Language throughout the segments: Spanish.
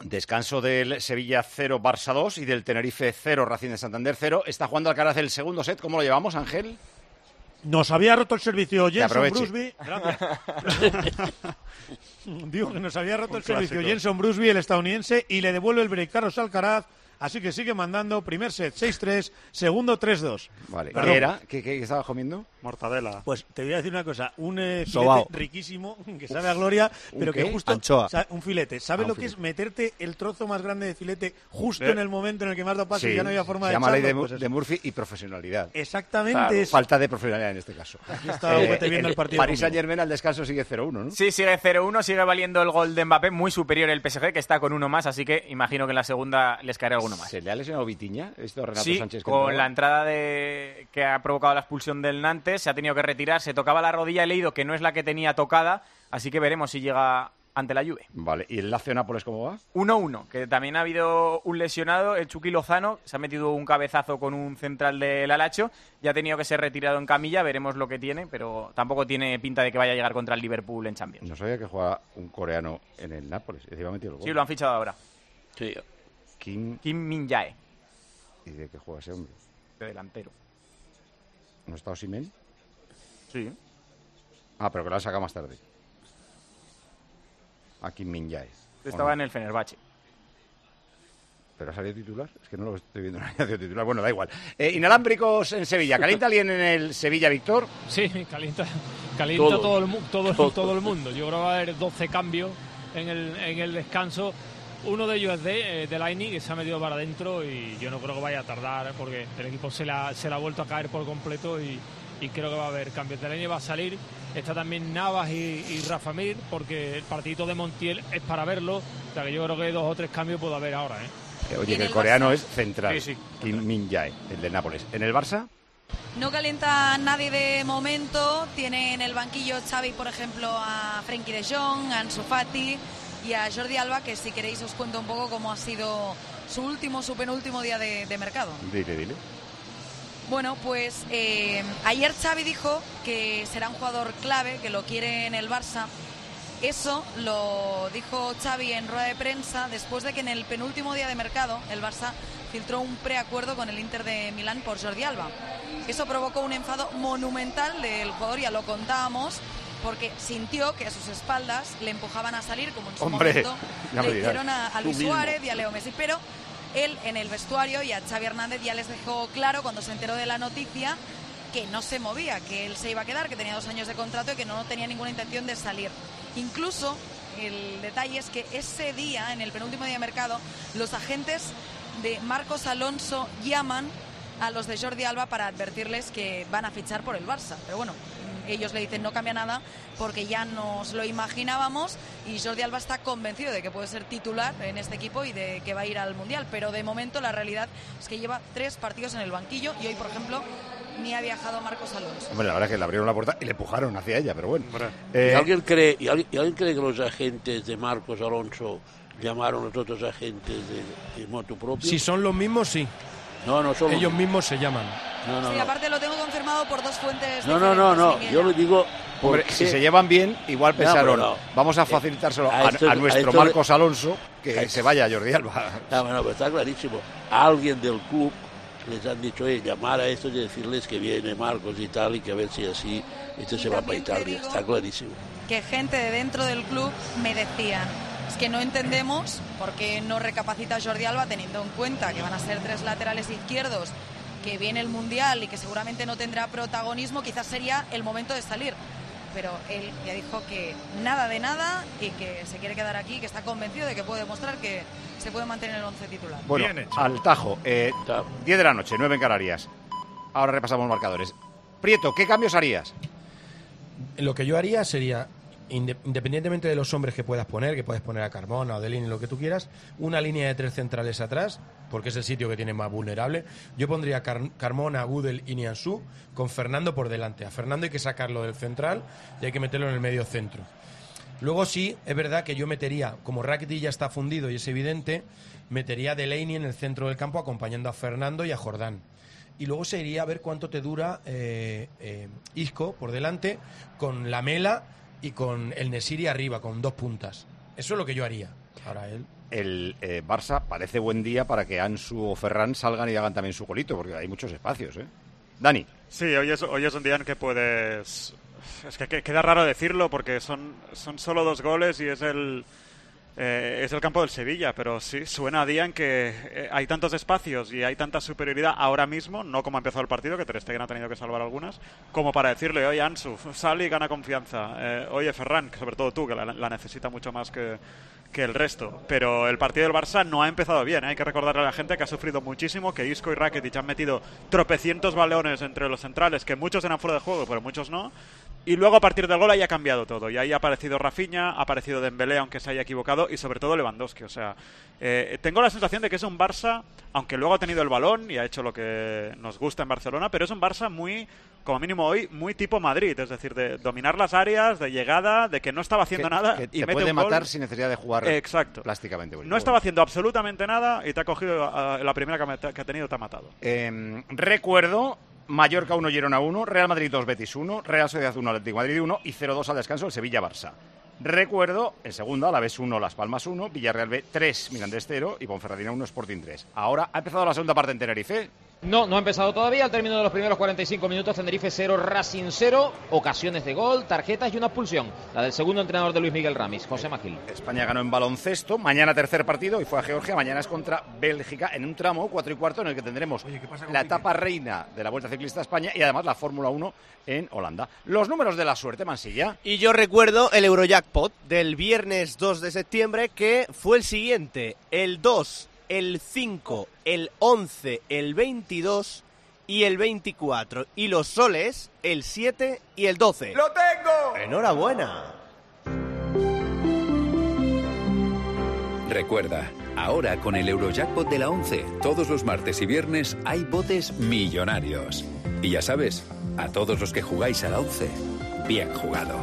Descanso del Sevilla 0, Barça 2 y del Tenerife 0, Racing de Santander 0. Está jugando Alcaraz el segundo set. ¿Cómo lo llevamos, Ángel? Nos había roto el servicio Jenson Brusby. Digo que nos había roto el servicio Jenson Brusby, el estadounidense, y le devuelve el break Carlos Alcaraz. Así que sigue mandando. Primer set 6-3, segundo 3-2. Vale. ¿Qué era? ¿Qué estabas comiendo? Mortadela. Pues te voy a decir una cosa. Un filete riquísimo, que sabe a gloria, pero que justo... Anchoa. Un filete. ¿Sabes lo que es meterte el trozo más grande de filete justo en el momento en el que más da paso y ya no había forma de echarlo? Se llama ley de Murphy y profesionalidad. Exactamente. Claro, falta de profesionalidad en este caso. Aquí está viendo el partido. París Saint-Germain al descanso sigue 0-1, ¿no? Sí, sigue 0-1, sigue valiendo el gol de Mbappé, muy superior el PSG, que está con uno más, así que imagino que en la segunda les caerá alguno más. ¿Se le ha lesionado Vitiña? Renato Sí, Sánchez con la entrada que ha provocado la expulsión del Nantes, se ha tenido que retirar, se tocaba la rodilla, he leído que no es la que tenía tocada, así que veremos si llega ante la Juve. Vale, ¿y el Lazio-Nápoles cómo va? 1-1, que también ha habido un lesionado, el Chucky Lozano, se ha metido un cabezazo con un central del Alacho, ya ha tenido que ser retirado en camilla, veremos lo que tiene, pero tampoco tiene pinta de que vaya a llegar contra el Liverpool en Champions. No sabía que juega un coreano en el Nápoles, encima ha metido el gol. Sí, lo han fichado ahora. Sí. Kim Min-jae. ¿Y de qué juega ese hombre? De delantero. ¿No está Osimhen? Sí. Ah, pero que lo han sacado más tarde. A Kim Min-jae. Estaba en el Fenerbahce. ¿Pero ha salido titular? Es que no lo estoy viendo en la alineación titular. Bueno, da igual. Inalámbricos en Sevilla. ¿Calienta alguien en el Sevilla, Víctor? Sí, calienta todo el mundo. Yo creo que va a haber 12 cambios en el descanso. Uno de ellos es de Laini, que se ha metido para adentro y yo no creo que vaya a tardar porque el equipo se la ha vuelto a caer por completo y creo que va a haber cambios. De Laini va a salir, está también Navas y Rafa Mir, porque el partidito de Montiel es para verlo, o sea que yo creo que 2 o 3 cambios puede haber ahora. Oye, que el coreano Barça es central, sí. Kim Min-jae, el de Nápoles. ¿En el Barça? No calienta nadie de momento. Tiene en el banquillo Xavi, por ejemplo, a Frenkie de Jong, a Ansu Fati y a Jordi Alba, que si queréis os cuento un poco cómo ha sido su penúltimo día de mercado. Dile. Bueno, pues ayer Xavi dijo que será un jugador clave, que lo quiere en el Barça. Eso lo dijo Xavi en rueda de prensa después de que en el penúltimo día de mercado el Barça filtró un preacuerdo con el Inter de Milán por Jordi Alba. Eso provocó un enfado monumental del jugador, ya lo contábamos, porque sintió que a sus espaldas le empujaban a salir, como en su momento le hicieron a Luis Suárez y a Leo Messi. Pero él en el vestuario y a Xavi Hernández ya les dejó claro cuando se enteró de la noticia que no se movía, que él se iba a quedar, que tenía 2 años de contrato y que no tenía ninguna intención de salir. Incluso el detalle es que ese día, en el penúltimo día de mercado, los agentes de Marcos Alonso llaman a los de Jordi Alba para advertirles que van a fichar por el Barça. Pero bueno, ellos le dicen no cambia nada porque ya nos lo imaginábamos y Jordi Alba está convencido de que puede ser titular en este equipo y de que va a ir al Mundial. Pero de momento la realidad es que lleva 3 partidos en el banquillo y hoy, por ejemplo, ni ha viajado Marcos Alonso. Hombre, la verdad es que le abrieron la puerta y le empujaron hacia ella, pero bueno. ¿Y alguien cree que los agentes de Marcos Alonso llamaron a los otros agentes de moto propio? Si son los mismos, sí. No son ellos mismos se llaman. Sí, aparte lo tengo confirmado por 2 fuentes. No. Yo lo digo. Hombre, si se llevan bien, igual pensaron, vamos a facilitárselo a nuestro Marcos Alonso, que se vaya a Jordi Alba. Pero está clarísimo. A alguien del club les han dicho, llamar a estos y decirles que viene Marcos y tal, y que a ver si así se va para Italia. Está clarísimo. Que gente de dentro del club me decían, es que no entendemos por qué no recapacita Jordi Alba, teniendo en cuenta que van a ser 3 laterales izquierdos, que viene el Mundial y que seguramente no tendrá protagonismo, quizás sería el momento de salir. Pero él ya dijo que nada de nada y que se quiere quedar aquí, que está convencido de que puede demostrar que se puede mantener el 11 titular. Bueno, al tajo, 10 de la noche, 9 en Canarias. Ahora repasamos marcadores. Prieto, ¿qué cambios harías? Lo que yo haría sería, independientemente de los hombres que puedes poner a Carmona o Delini, lo que tú quieras, una línea de 3 centrales atrás, porque es el sitio que tiene más vulnerable. Yo pondría Carmona, Gudel y Nianzú con Fernando por delante. A Fernando hay que sacarlo del central y hay que meterlo en el medio centro. Luego sí, es verdad que yo metería, como Rakitic ya está fundido y es evidente, metería a Delaney en el centro del campo acompañando a Fernando y a Jordán. Y luego se iría a ver cuánto te dura Isco por delante, con Lamela y con el Nesiri arriba, con 2 puntas. Eso es lo que yo haría. Ahora él... el Barça parece buen día para que Ansu o Ferran salgan y hagan también su golito, porque hay muchos espacios, ¿eh? Dani. Sí, hoy es un día en que puedes... Es que queda raro decirlo porque son solo 2 goles y es el campo del Sevilla, pero sí, suena a día en que hay tantos espacios y hay tanta superioridad ahora mismo, no como ha empezado el partido, que Ter Stegen ha tenido que salvar algunas, como para decirle, oye Ansu, sal y gana confianza, oye Ferran, sobre todo tú, que la necesita mucho más que el resto. Pero el partido del Barça no ha empezado bien, ¿eh? Hay que recordarle a la gente que ha sufrido muchísimo, que Isco y Rakitic han metido tropecientos balones entre los centrales, que muchos eran fuera de juego, pero muchos no. Y luego a partir del gol ahí ha cambiado todo. Y ahí ha aparecido Rafinha, ha aparecido Dembélé, aunque se haya equivocado, y sobre todo Lewandowski. O sea, tengo la sensación de que es un Barça, aunque luego ha tenido el balón y ha hecho lo que nos gusta en Barcelona, pero es un Barça muy, como mínimo hoy, muy tipo Madrid. Es decir, de dominar las áreas, de llegada, de que no estaba haciendo nada que y te mete puede un gol. matar sin necesidad de jugar Exacto. plásticamente. No estaba haciendo absolutamente nada y te ha cogido la primera que ha tenido, te ha matado. Recuerdo... Mallorca 1, Girona 1, Real Madrid 2, Betis 1, Real Sociedad 1, Atlético de Madrid 1 y 0-2 al descanso el Sevilla-Barça. Recuerdo, el segundo, Alavés 1, Las Palmas 1, Villarreal B 3, Mirandés 0 y Ponferradina 1, Sporting 3. Ahora ha empezado la segunda parte en Tenerife. No ha empezado todavía. Al término de los primeros 45 minutos, Tenerife 0, Racing 0. Ocasiones de gol, tarjetas y una expulsión. La del segundo entrenador de Luis Miguel Ramis, José Magil. España ganó en baloncesto. Mañana tercer partido y fue a Georgia. Mañana es contra Bélgica en un tramo 4:15 en el que tendremos la etapa reina de la Vuelta Ciclista a España y además la Fórmula 1 en Holanda. Los números de la suerte, Mansilla. Y yo recuerdo el Eurojackpot del viernes 2 de septiembre que fue el siguiente. El 2, el 5, el 11, el 22 y el 24. Y los soles, el 7 y el 12. ¡Lo tengo! ¡Enhorabuena! Recuerda, ahora con el Eurojackpot de la 11, todos los martes y viernes hay botes millonarios. Y ya sabes, a todos los que jugáis a la 11, bien jugado.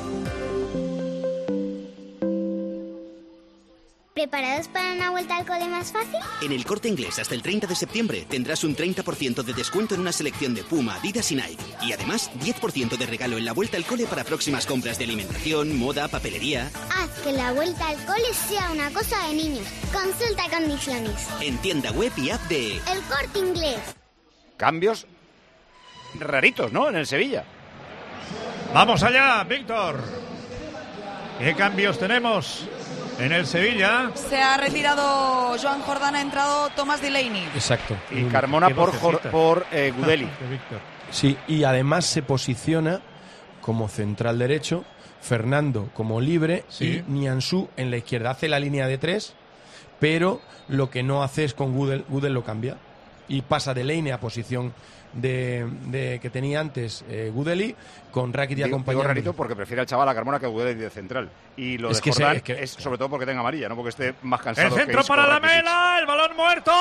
¿Preparados para una vuelta al cole más fácil? En el Corte Inglés hasta el 30 de septiembre tendrás un 30% de descuento en una selección de Puma, Adidas y Nike. Y además 10% de regalo en la vuelta al cole para próximas compras de alimentación, moda, papelería. Haz que la vuelta al cole sea una cosa de niños. Consulta condiciones. En tienda web y app de El Corte Inglés. Cambios raritos, ¿no? En el Sevilla. Vamos allá, Víctor. ¿Qué cambios tenemos en el Sevilla? Se ha retirado Joan Jordán, ha entrado Thomas Delaney. Exacto. Y Carmona por Gudeli. Sí, y además se posiciona como central derecho, Fernando como libre y Nianzú en la izquierda. Hace la línea de 3, pero lo que no hace es con Gudel lo cambia. Y pasa Delaney a posición de que tenía antes Gudeli, con Rakitic acompañando. Digo rarito porque prefiere al chaval a Carmona que a Gudeli de central. Y lo de Jordán es sobre todo porque tenga amarilla, no porque esté más cansado. El centro para Lamela, el balón muerto,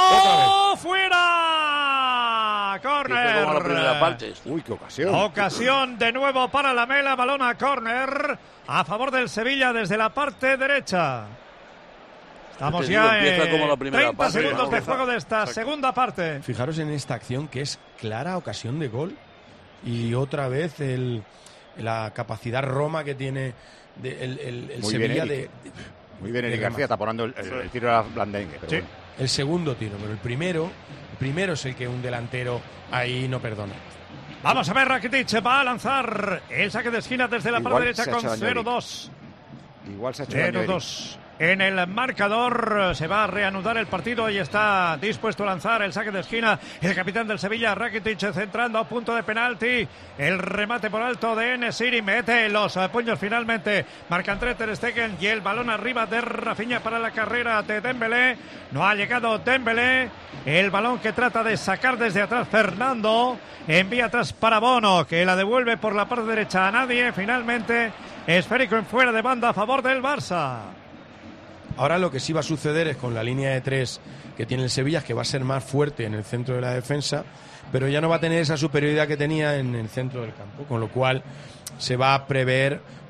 fuera, córner. Como la primera parte. Uy, qué ocasión. Ocasión de nuevo para Lamela, balón a córner a favor del Sevilla desde la parte derecha. Estamos ya en 30 segundos de juego de esta segunda parte. Fijaros en esta acción que es clara ocasión de gol y otra vez la capacidad Roma que tiene el Sevilla muy bien Eric García taponando el tiro de la Blandengue. Sí. Bueno. El segundo tiro, pero el primero es el que un delantero ahí no perdona. Vamos a ver, Rakitic va a lanzar el saque de esquina desde la parte derecha con 0-2. Igual se ha hecho 0-2. En el marcador se va a reanudar el partido y está dispuesto a lanzar el saque de esquina el capitán del Sevilla, Rakitic, centrando a punto de penalti. El remate por alto de En-Nesyri, mete los puños finalmente. Marca entre Ter Stegen y el balón arriba de Rafinha para la carrera de Dembélé. No ha llegado Dembélé. El balón que trata de sacar desde atrás Fernando. Envía atrás para Bono, que la devuelve por la parte derecha a nadie. Finalmente, esférico en fuera de banda a favor del Barça. Ahora lo que sí va a suceder es con la línea de 3 que tiene el Sevilla, es que va a ser más fuerte en el centro de la defensa, pero ya no va a tener esa superioridad que tenía en el centro del campo, con lo cual se va a prever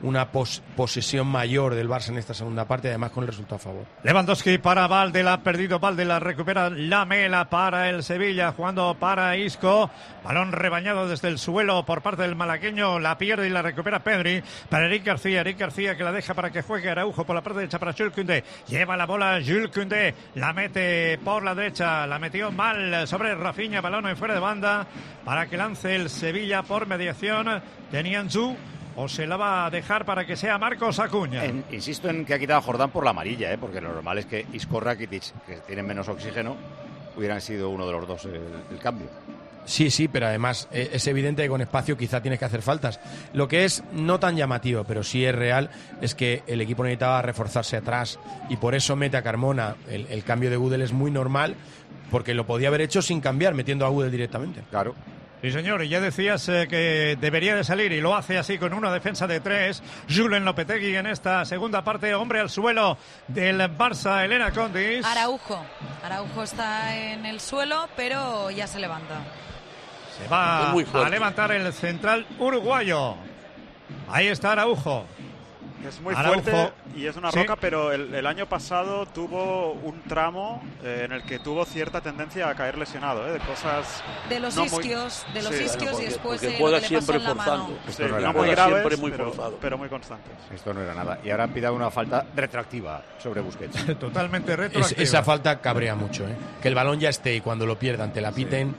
posesión mayor del Barça en esta segunda parte, además con el resultado a favor. Lewandowski para Valde, la ha perdido Valde, la recupera Lamela para el Sevilla, jugando para Isco, balón rebañado desde el suelo por parte del malagueño, la pierde y la recupera Pedri para Eric García que la deja para que juegue Araujo por la parte derecha para Jules Koundé, lleva la bola Jules Koundé, la mete por la derecha, la metió mal sobre Rafinha, balón en fuera de banda para que lance el Sevilla por mediación de Nianzou, o se la va a dejar para que sea Marcos Acuña. Insisto en que ha quitado a Jordán por la amarilla, porque lo normal es que Isco, Rakitic, que tienen menos oxígeno, hubieran sido uno de los dos el cambio. Sí, pero además es evidente que con espacio quizá tienes que hacer faltas. Lo que es no tan llamativo, pero sí es real, es que el equipo necesitaba reforzarse atrás y por eso mete a Carmona. El cambio de Gudel es muy normal, porque lo podía haber hecho sin cambiar, metiendo a Gudel directamente. Claro. Sí, señor, y ya decías que debería de salir, y lo hace así con una defensa de 3. Julen Lopetegui en esta segunda parte, hombre al suelo del Barça, Elena Condis. Araujo está en el suelo, pero ya se levanta. Se va a levantar el central uruguayo. Ahí está Araujo. Es muy fuerte y es una roca, pero el año pasado tuvo un tramo en el que tuvo cierta tendencia a caer lesionado, de cosas de los isquios, y después porque lo juega que le siempre pasó en la mano. Esto no era no muy graves, forzado. pero muy constantes. Esto no era nada. Y ahora han pidado una falta retroactiva sobre Busquets. Totalmente retroactiva. Esa falta cabrea mucho, que el balón ya esté y cuando lo pierdan te la piten.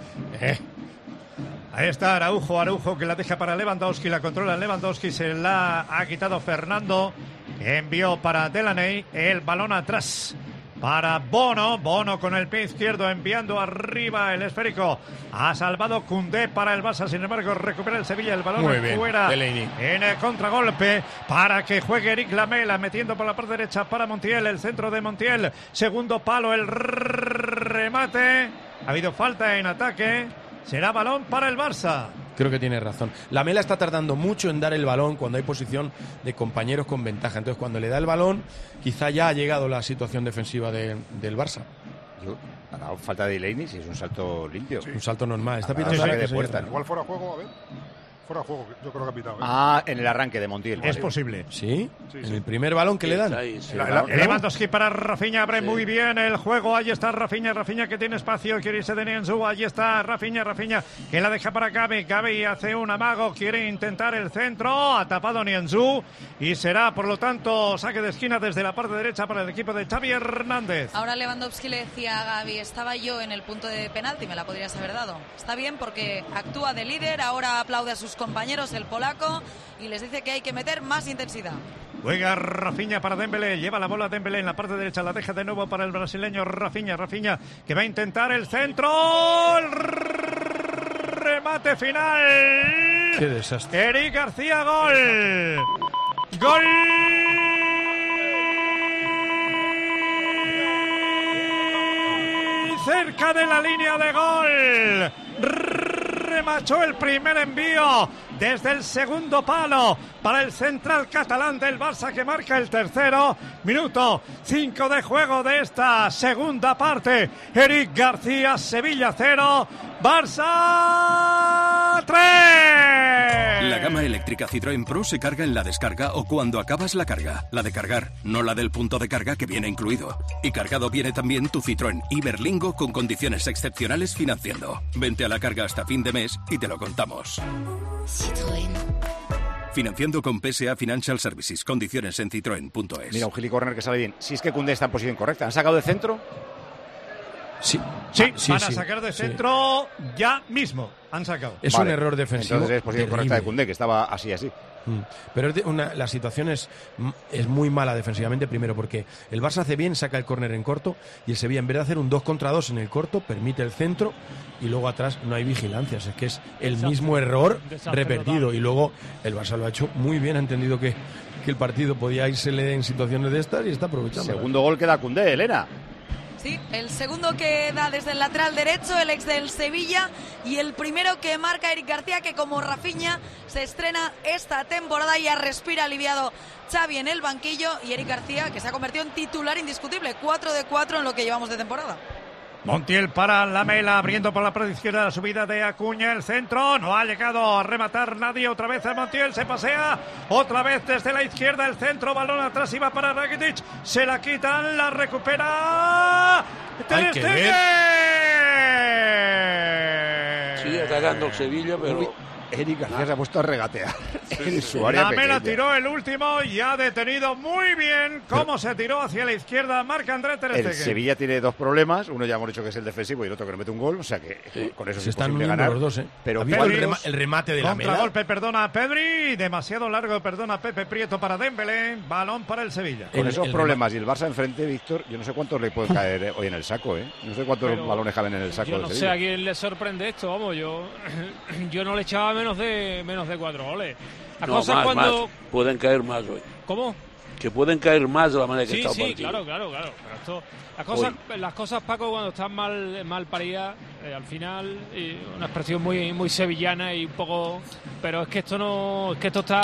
Ahí está Araujo que la deja para Lewandowski, la controla Lewandowski, se la ha quitado Fernando, que envió para Delaney, el balón atrás para Bono con el pie izquierdo enviando arriba el esférico, ha salvado Koundé para el Barça, sin embargo recupera el Sevilla, el balón fuera Delaney. En el contragolpe para que juegue Eric Lamela, metiendo por la parte derecha para Montiel, el centro de Montiel, segundo palo, el remate, ha habido falta en ataque. Será balón para el Barça. Creo que tiene razón. Lamela está tardando mucho en dar el balón cuando hay posición de compañeros con ventaja. Entonces, cuando le da el balón, quizá ya ha llegado la situación defensiva del Barça. Ha dado falta de Delaney, si es un salto limpio. Un salto normal. Está pitando saque de puerta. Igual fuera de juego, a ver. Fuera de juego, yo creo que ha pitado. En el arranque de Montiel. Es posible. ¿Sí? En el primer balón que le dan. Lewandowski para Rafinha, abre muy bien el juego. Ahí está Rafinha que tiene espacio, quiere irse de Nianzou. Ahí está Rafinha que la deja para Gavi hace un amago, quiere intentar el centro, ha tapado Nianzou y será por lo tanto saque de esquina desde la parte derecha para el equipo de Xavi Hernández. Ahora Lewandowski le decía a Gavi, estaba yo en el punto de penalti, me la podrías haber dado. Está bien porque actúa de líder, ahora aplaude a sus compañeros el polaco y les dice que hay que meter más intensidad. Juega Rafinha para Dembélé, lleva la bola Dembélé en la parte derecha, la deja de nuevo para el brasileño Rafinha que va a intentar el centro, el remate final. Qué desastre. Eric García, gol cerca de la línea de gol. Remachó el primer envío desde el segundo palo para el central catalán del Barça, que marca el tercero. Minuto 5 de juego de esta segunda parte. Eric García, Sevilla 0, Barça 3. La gama eléctrica Citroën Pro se carga en la descarga o cuando acabas la carga. La de cargar, no la del punto de carga que viene incluido. Y cargado viene también tu Citroën Iberlingo con condiciones excepcionales financiando. Vente a la carga hasta fin de mes y te lo contamos. Citroën. Financiando con PSA Financial Services. Condiciones en citroen.es. Mira, un gilicorner que sale bien. Si es que Koundé está en posición correcta. ¿Han sacado de centro? Sí. Van a sacar de centro ya mismo. Han sacado. Es un error defensivo. Entonces es posición correcta de Koundé, que estaba así. Pero la situación es muy mala defensivamente, primero porque el Barça hace bien, saca el córner en corto, y el Sevilla, en vez de hacer un 2 contra 2 en el corto, permite el centro y luego atrás no hay vigilancia. Es que es el mismo error repetido, y luego el Barça lo ha hecho muy bien, ha entendido que el partido podía írsele en situaciones de estas y está aprovechando. Segundo gol que da Koundé, Elena. Sí, el segundo que da desde el lateral derecho, el ex del Sevilla, y el primero que marca Eric García, que como Rafinha se estrena esta temporada, ya respira aliviado Xavi en el banquillo, y Eric García, que se ha convertido en titular indiscutible, 4 de 4 en lo que llevamos de temporada. Montiel para Lamela, abriendo por la parte izquierda la subida de Acuña, el centro, no ha llegado a rematar nadie, otra vez a Montiel, se pasea, otra vez desde la izquierda el centro, balón atrás, iba para Rakitic, se la quitan, la recupera Ter Stegen. Sigue atacando el Sevilla, pero... Eric García se ha puesto a regatear en su área Lamela pequeña. tiró el último y ha detenido muy bien cómo se tiró hacia la izquierda Marc-André Ter Stegen. El Sevilla tiene dos problemas, uno ya hemos dicho que es el defensivo y el otro que no mete un gol, o sea que con eso Se es están imposible uniendo ganar. los dos, ¿eh? Pero el remate de Lamela. Contragolpe, perdona a Pedri, demasiado largo, perdona a Pepe Prieto para Dembélé, balón para el Sevilla. Con esos problemas y el Barça enfrente, Víctor, yo no sé cuántos le pueden caer hoy en el saco, ¿eh? No sé cuántos balones caben en el saco. Yo no del sé a Sevilla. quién le sorprende esto, vamos, yo no le echaba menos de 4 goles. La No, cosa más, cuando... más. Pueden caer más hoy. ¿Cómo? Que pueden caer más de la manera que está el Sí, partido. claro. Pero esto, las cosas, Paco, cuando están mal paridas, al final, una expresión muy sevillana y un poco... Pero es que esto no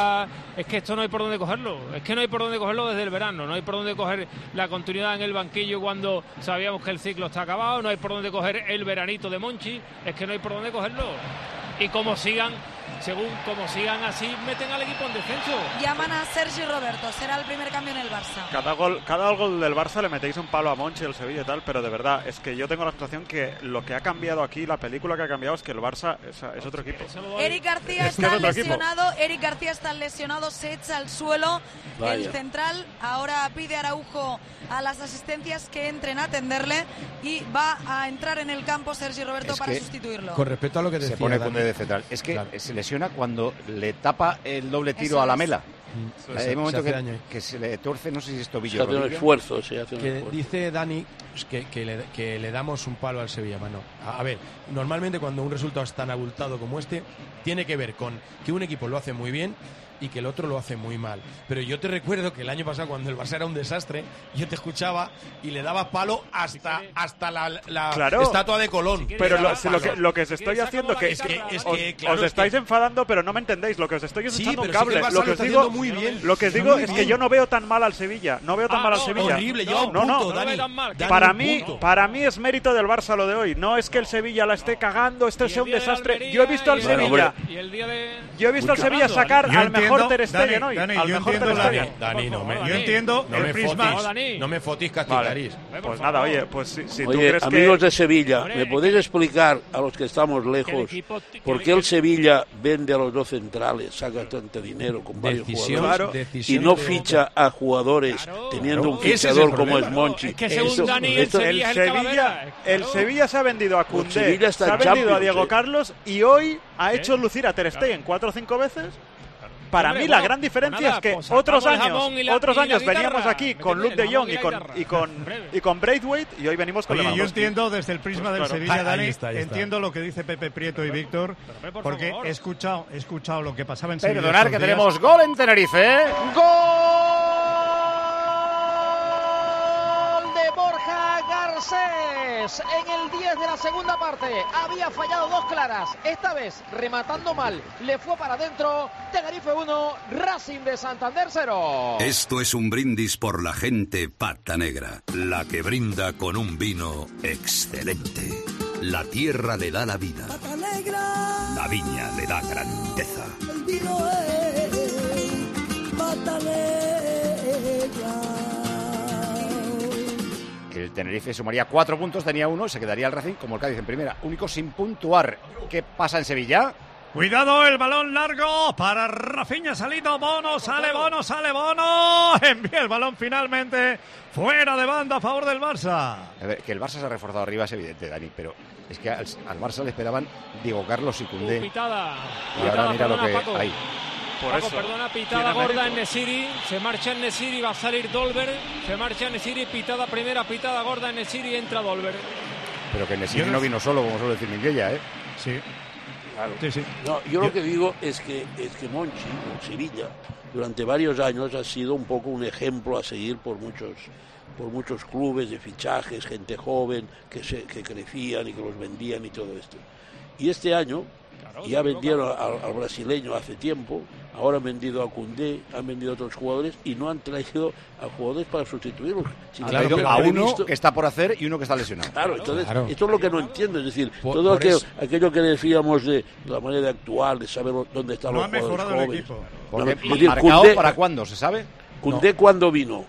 hay por dónde cogerlo. Es que no hay por dónde cogerlo desde el verano. No hay por dónde coger la continuidad en el banquillo cuando sabíamos que el ciclo está acabado. No hay por dónde coger el veranito de Monchi. Es que no hay por dónde cogerlo. Y como sigan así, meten al equipo en descenso. Llaman a Sergi Roberto, será el primer cambio en el Barça. Cada gol del Barça le metéis un palo a Monchi del Sevilla y tal, pero de verdad, es que yo tengo la sensación que lo que ha cambiado aquí, la película que ha cambiado es que el Barça es otro equipo. Eric García está lesionado, se echa al suelo. Vaya. El central ahora pide a Araujo a las asistencias que entren a atenderle y va a entrar en el campo Sergi Roberto para sustituirlo. Con respecto a lo que decía se pone Dani, Koundé de central. Es que se lesiona cuando le tapa el doble tiro Eso a es. Lamela. Se Hay un momento hace daño ahí. que se le torce, no sé si es tobillo Se hace un rodilla. esfuerzo, que dice Dani que le damos un palo al Sevilla, mano. A ver, normalmente cuando un resultado es tan abultado como este, tiene que ver con que un equipo lo hace muy bien y que el otro lo hace muy mal. Pero yo te recuerdo que el año pasado, cuando el Barça era un desastre, yo te escuchaba y le dabas palo hasta la Claro. estatua de Colón. Pero lo que os estoy haciendo os estáis enfadando, pero no me entendéis. Lo que os estoy es echando un cable. Lo que os digo, muy bien. lo que os digo es que yo no veo tan mal al Sevilla. No veo tan mal al Sevilla. Horrible, lleva un punto, Dani. Para mí es mérito del Barça lo de hoy. No es que el Sevilla la esté cagando, esto sea un desastre. Yo he visto al Sevilla. Yo he visto al Sevilla sacar al mejor Ter Stegen hoy. Dani, Al yo mejor entiendo Ter Stegen. Dani, yo entiendo el prisma. No me fotis castigarís. Pues nada, oye, pues si tú Oye, crees amigos que... de Sevilla, ¿me podéis explicar a los que estamos lejos por qué el Sevilla vende a los dos centrales, saca tanto dinero con varios jugadores y no ficha a jugadores teniendo un fichador como es Monchi? Es que según Dani, el Sevilla se ha vendido a Koundé, se ha vendido a Diego Carlos y hoy ha hecho lucir a Ter Stegen 4 o 5 veces. Para mí la gran diferencia es que otros años veníamos aquí con Luke de Jong y con Braithwaite y hoy venimos con Oye, yo Lewandowski. entiendo desde el prisma del Claro. Sevilla, Dani, Ahí está. entiendo lo que dice Pepe Prieto y Víctor, porque he escuchado lo que pasaba en Sevilla. Perdonar estos que días. tenemos gol en Tenerife, ¿eh? De Borja Garcés en el 10 de la segunda parte. Había fallado dos claras. Esta vez, rematando mal, le fue para adentro. Tenerife 1, Racing de Santander 0. Esto es un brindis por la gente pata negra, la que brinda con un vino excelente. La tierra le da la vida. Pata negra. La viña le da grandeza. El vino es pata negra. El Tenerife sumaría 4 puntos, tenía 1, se quedaría el Racing como el Cádiz en primera, único sin puntuar. ¿Qué pasa en Sevilla? Cuidado, el balón largo para Rafinha, salido Bono, sale Bono, envía el balón finalmente fuera de banda a favor del Barça. A ver, que el Barça se ha reforzado arriba es evidente, Dani, pero es que al Barça le esperaban Diego Carlos y Koundé. Pitada. Y ahora mira lo que Paco. hay. Por Paco, eso. perdona, pitada Tiene gorda mérito. en Nesiri, se marcha en Nesiri, va a salir Dolber, se marcha Nesiri, pitada primera, pitada gorda en Nesiri, entra Dolber. Pero que Nesiri no vino solo, como suele decir Minguella, ¿eh? Sí. Claro. Sí. No, yo lo que digo es que Monchi, en Sevilla, durante varios años ha sido un poco un ejemplo a seguir por muchos clubes de fichajes, gente joven que crecían y que los vendían y todo esto. Y este año ya vendieron al brasileño hace tiempo, ahora han vendido a Koundé, han vendido a otros jugadores y no han traído a jugadores para sustituirlos. Han traído a uno que está por hacer y uno que está lesionado. Claro, entonces esto es lo que no entiendo, es decir, todo aquello que decíamos de la manera actual, de saber dónde están los jugadores jóvenes. Porque Marcao, ¿para cuándo? ¿Se sabe? Koundé cuando vino,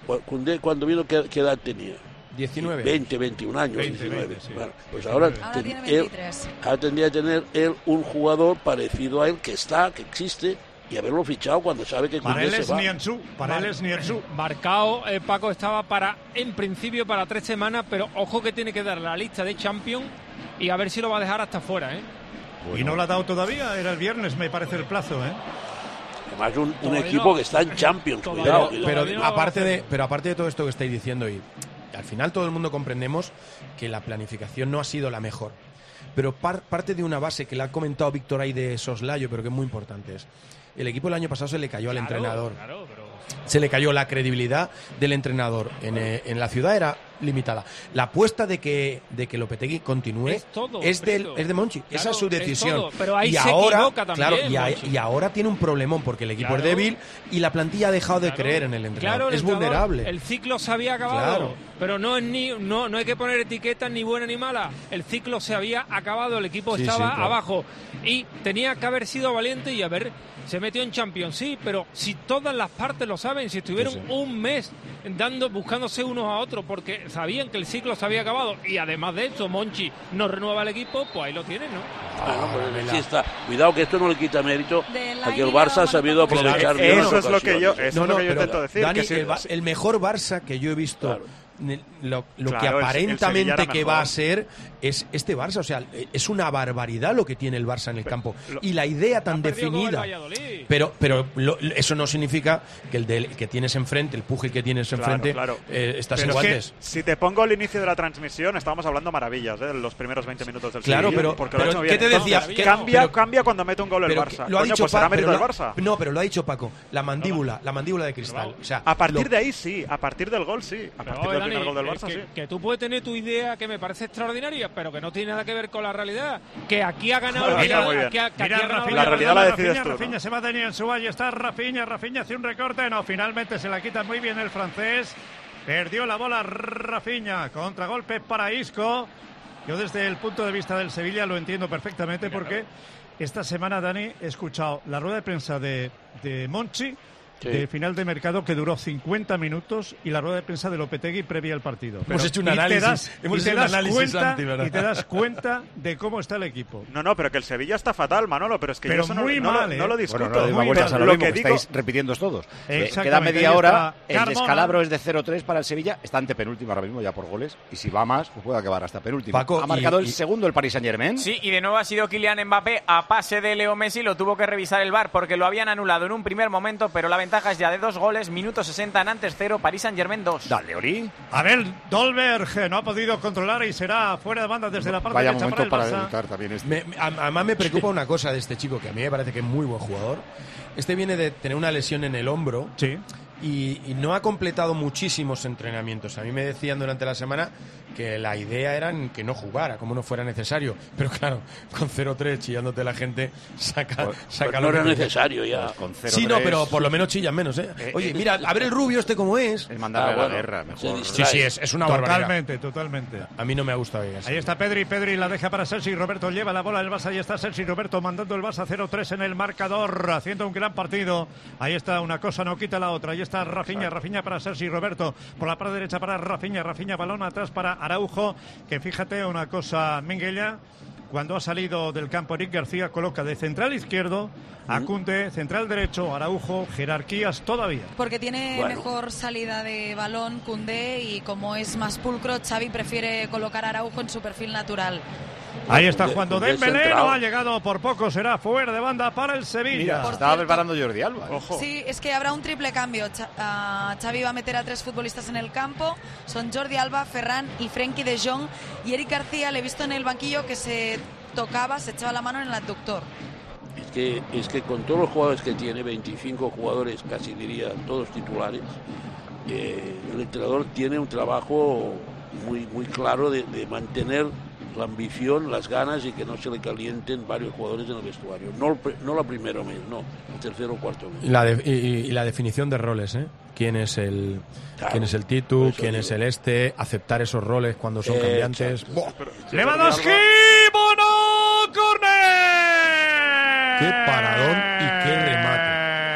¿qué edad tenía? 19. 20, 21 años, 19. Sí. Bueno, pues ahora tiene 23. tendría que tener él un jugador parecido a él que existe y haberlo fichado cuando sabe que Koundé se va. Para él es Nianzú. Marcao, Paco, estaba en principio para 3 semanas, pero ojo que tiene que dar la lista de Champions y a ver si lo va a dejar hasta fuera, ¿eh? Bueno. Y no lo ha dado todavía, era el viernes, me parece el plazo, ¿eh? Además un equipo que está en Champions, cuidado. Pero aparte de todo esto que estáis diciendo, y al final todo el mundo comprendemos que la planificación no ha sido la mejor. Pero parte de una base que le ha comentado Víctor ahí de soslayo, pero que es muy importante, es el equipo el año pasado se le cayó al entrenador. Se le cayó la credibilidad del entrenador. En la ciudad era limitada. La apuesta de que Lopetegui continúe es de Monchi. Claro, esa es su decisión. Pero ahí y se equivoca también. Y ahora tiene un problemón porque el equipo es débil y la plantilla ha dejado de creer en el entrenador. Es vulnerable. El ciclo se había acabado. Pero no hay que poner etiquetas ni buena ni mala. El ciclo se había acabado, el equipo estaba abajo y tenía que haber sido valiente y se metió en Champions, sí, pero si todas las partes lo saben, si estuvieron un mes buscándose unos a otros porque sabían que el ciclo se había acabado y además de eso Monchi no renueva el equipo, pues ahí lo tienen, ¿no? Pues sí está. Cuidado que esto no le quita mérito a que el Barça ha sabido aprovechar bien. Eso es lo que yo intento decir. Dani, el mejor Barça que yo he visto, lo que aparentemente que va a ser es este Barça, o sea, es una barbaridad lo que tiene el Barça en el campo y la idea tan definida, pero eso no significa que el que tienes enfrente, el Púgil que tienes enfrente, estás en guantes. Si te pongo el inicio de la transmisión, estábamos hablando maravillas, los primeros 20 minutos del Sevilla, pero ¿qué te decía? Cambia cuando mete un gol el Barça. Lo ha dicho pues será mérito del Barça. No, pero lo ha dicho Paco, la mandíbula de cristal. O sea, a partir de ahí sí, a partir del gol sí, a partir del primer gol del Barça sí. Que tú puedes tener tu idea que me parece extraordinaria, pero que no tiene nada que ver con la realidad. Que aquí ha ganado la realidad la decides tú. Rafinha se va de Nianzú, ahí está Rafinha hace un recorte, finalmente se la quita muy bien el francés. Perdió la bola Rafinha, contragolpe para Isco. Yo desde el punto de vista del Sevilla lo entiendo perfectamente porque esta semana, Dani, he escuchado la rueda de prensa de Monchi de final de mercado que duró 50 minutos y la rueda de prensa de Lopetegui previa al partido. Hemos hecho un análisis. Y te das cuenta de cómo está el equipo. No, pero que el Sevilla está fatal, Manolo, pero es que pero yo no lo discuto. Lo que digo, estáis repitiendo todos. Queda media hora, el descalabro es de 0-3 para el Sevilla, está ante penúltimo ahora mismo ya por goles y si va más, pues puede acabar hasta penúltimo. Paco, ha marcado el segundo el Paris Saint-Germain. Sí, y de nuevo ha sido Kylian Mbappé a pase de Leo Messi, lo tuvo que revisar el VAR porque lo habían anulado en un primer momento, pero la ventaja es ya de 2 goles. Minuto 60, Nantes 0, Paris Saint-Germain 2. Dale, Ori. A ver, Dolberg no ha podido controlar y será fuera de banda desde la parte derecha para el Barça. Debutar también además me preocupa una cosa de este chico, que a mí me parece que es muy buen jugador. Este viene de tener una lesión en el hombro. Sí. Y no ha completado muchísimos entrenamientos. A mí me decían durante la semana que la idea era que no jugara, como no fuera necesario. Pero claro, con 0-3 chillándote la gente, saca no era necesario ya. Con 0-3. Sí, no, pero por lo menos chillan menos, ¿eh? Oye, mira, a ver el rubio este cómo es. Es mandarle a la guerra, mejor. Sí, es una barbaridad. Totalmente. A mí no me ha gustado bien. Ahí está Pedri la deja para Sergi Roberto, lleva la bola del Barça, ahí está Sergi Roberto mandando el Barça 0-3 en el marcador, haciendo un gran partido. Ahí está, una cosa no quita la otra. Ahí está Rafinha para Sergi Roberto, por la parte derecha para Rafinha, balón atrás para Araujo, que fíjate una cosa, Minguella, cuando ha salido del campo Eric García coloca de central izquierdo a Koundé, central derecho Araujo, jerarquías todavía. Porque tiene mejor salida de balón Koundé y como es más pulcro, Xavi prefiere colocar a Araujo en su perfil natural. Ahí está jugando Dembélé, no ha llegado por poco, será fuera de banda para el Sevilla. Mira, estaba preparando Jordi Alba. Ojo. Sí, es que habrá un triple cambio. Xavi va a meter a 3 futbolistas en el campo, son Jordi Alba, Ferran y Frenkie de Jong, y Eric García le he visto en el banquillo que se echaba la mano en el abductor. Es que con todos los jugadores que tiene, 25 jugadores, casi diría, todos titulares, el entrenador tiene un trabajo muy claro de mantener la ambición, las ganas y que no se le calienten varios jugadores en el vestuario. No la primera mes, no, el tercero o cuarto mes. Y la definición de roles, ¿eh? ¿Quién es el Titu? ¿Quién es el este? Aceptar esos roles cuando son cambiantes. ¡Lewandowski! ¡Bono! ¡Córner! ¡Qué paradón y qué remate!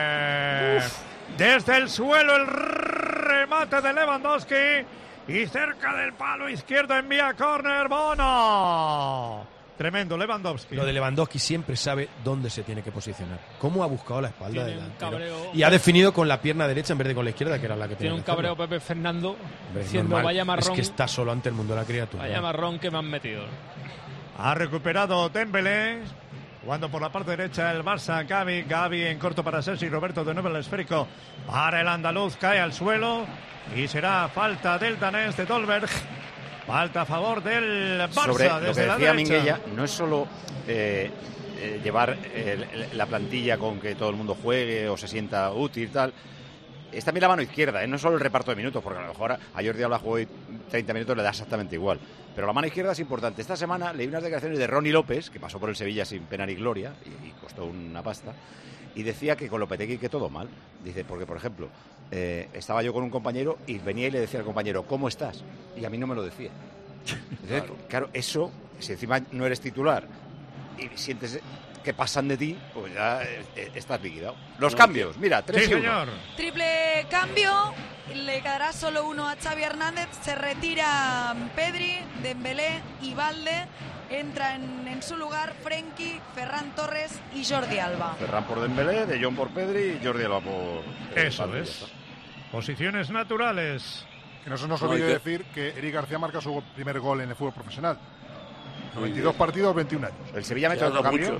Desde el suelo el remate de Lewandowski y cerca del palo izquierdo envía córner Bono. Tremendo Lewandowski. Lo de Lewandowski siempre sabe dónde se tiene que posicionar. Cómo ha buscado la espalda delantero. Y ha definido con la pierna derecha en vez de con la izquierda, que era la que tenía. Tiene un cabreo Pepe Fernando diciendo normal. vaya marrón. Es que está solo ante el mundo la criatura. Vaya marrón que me han metido. Ha recuperado Dembélé. Jugando por la parte derecha el Barça, Gavi en corto para Sergi Roberto, de nuevo el esférico para el andaluz, cae al suelo y será falta del danés de Dolberg. Falta a favor del Barça. Sobre desde lo que la decía derecha. Minguella, no es solo llevar la plantilla con que todo el mundo juegue o se sienta útil, tal. Es también la mano izquierda, no solo el reparto de minutos, porque a lo mejor a Jordi Alba jugó 30 minutos, le da exactamente igual. Pero la mano izquierda es importante. Esta semana leí unas declaraciones de Ronnie López, que pasó por el Sevilla sin pena ni gloria y costó una pasta, y decía que con Lopetegui que todo mal. Dice, porque por ejemplo, estaba yo con un compañero y venía y le decía al compañero, ¿cómo estás? Y a mí no me lo decía. Entonces, claro, eso, si encima no eres titular y sientes que pasan de ti, pues ya estás liquidado. Los cambios, mira, 3 y 1. Señor. Triple cambio, le quedará solo uno a Xavi Hernández, se retira Pedri, Dembélé y Valde, entra en su lugar Frenkie, Ferran Torres y Jordi Alba. Ferran por Dembélé, De Jong por Pedri y Jordi Alba por... Eso es. Posiciones naturales. Que no se nos olvide decir que Eric García marca su primer gol en el fútbol profesional. 92 partidos, 21 años. El Sevilla mete otro cambio.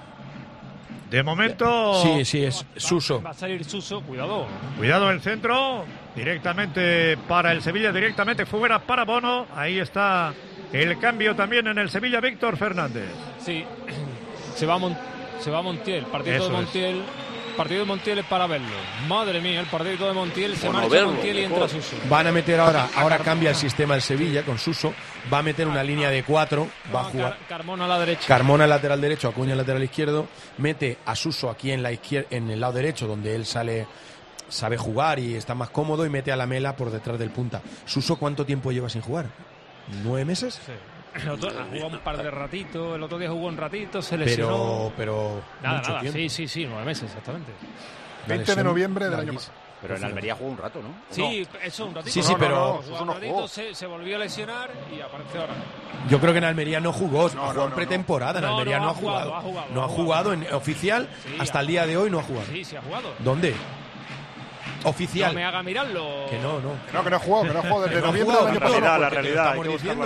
De momento... Sí, es Suso. Va a salir Suso, cuidado. Cuidado el centro, directamente para el Sevilla, directamente fuera para Bono. Ahí está el cambio también en el Sevilla, Víctor Fernández. Sí, se va Montiel, partido de Montiel. Partido de Montiel es para verlo. Madre mía, el partido de Montiel, se marcha Montiel y entra Suso. Van a meter ahora cambia el sistema el Sevilla con Suso, va a meter una línea de 4, va a jugar Carmona a la derecha. Carmona lateral derecho, Acuña lateral izquierdo, mete a Suso aquí en el lado derecho donde él sabe jugar y está más cómodo, y mete a Lamela por detrás del punta. Suso, ¿cuánto tiempo lleva sin jugar? ¿9 meses? Sí. Ha jugado un par de ratitos, el otro día jugó un ratito, se lesionó. Pero nada, sí, 9 meses exactamente. 20 de noviembre del año pasado. Pero en Almería jugó un rato, ¿no? Sí, eso, un ratito. Sí, pero un ratito, se volvió a lesionar y aparece ahora. Yo creo que en Almería no jugó, jugó en pretemporada, en Almería no ha jugado. No ha jugado en oficial, hasta el día de hoy no ha jugado. Sí, ha jugado. ¿Dónde? Oficial. No me haga mirarlo. Que no. Que no ha jugado desde noviembre del año pasado. La realidad.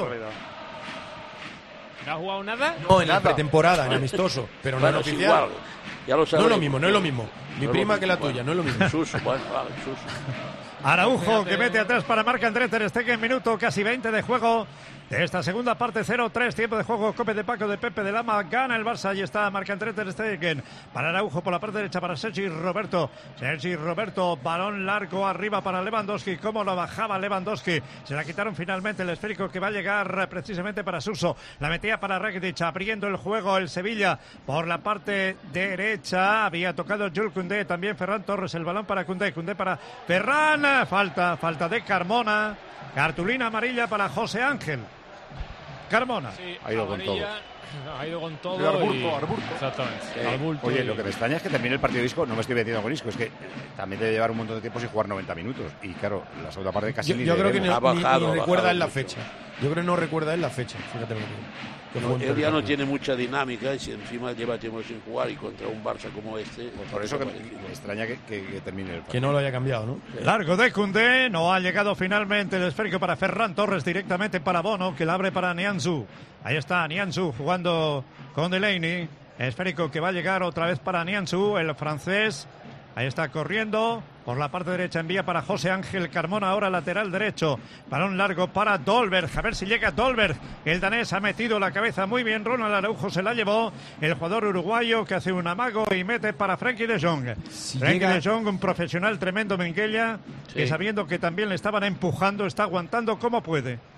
¿No ha jugado nada? No, en la pretemporada, en amistoso, pero no en oficial. Igual, ya lo sabes. No es lo mismo. Mi prima que la tuya, no es lo mismo. Suso. Araujo, que mete atrás para Marc-André ter Stegen, minuto casi 20 de juego de esta segunda parte, 0-3, tiempo de juego, Cope de Paco de Pepe de Lama, gana el Barça, y está Marc-André ter Stegen para Araujo por la parte derecha para Sergi Roberto, balón largo arriba para Lewandowski, cómo lo bajaba Lewandowski, se la quitaron finalmente, el esférico que va a llegar precisamente para Suso, la metía para Rakitic, abriendo el juego el Sevilla por la parte derecha, había tocado Jules Koundé, también Ferran Torres, el balón para Koundé para Ferran, falta de Carmona, cartulina amarilla para José Ángel Carmona. Sí, ha ido con todo. Ha ido con todo. Arburto. Exactamente. Oye, lo que me extraña es que termine el partido de Isco, no me estoy metiendo con Isco, es que también debe llevar un montón de tiempo sin jugar 90 minutos. Y claro, la segunda parte casi yo creo que ni recuerda en la fecha. Yo creo que no recuerda en la fecha, fíjate lo que digo. Él ya no tiene mucha dinámica y si encima lleva tiempo sin jugar y contra un Barça como este. Pues por eso que me extraña que termine el partido. Que no lo haya cambiado, ¿no? Largo de Koundé, no ha llegado finalmente el esférico para Ferran Torres, directamente para Bono, que la abre para Nianzou. Ahí está Nianzou jugando con Delaney. Esférico que va a llegar otra vez para Nianzou, el francés. Ahí está corriendo. Por la parte derecha envía para José Ángel Carmona, ahora lateral derecho. Balón largo para Dolberg. A ver si llega Dolberg. El danés ha metido la cabeza muy bien. Ronald Araujo se la llevó. El jugador uruguayo que hace un amago y mete para Frenkie de Jong. De Jong, un profesional tremendo, Minguella, que sabiendo que también le estaban empujando, está aguantando como puede.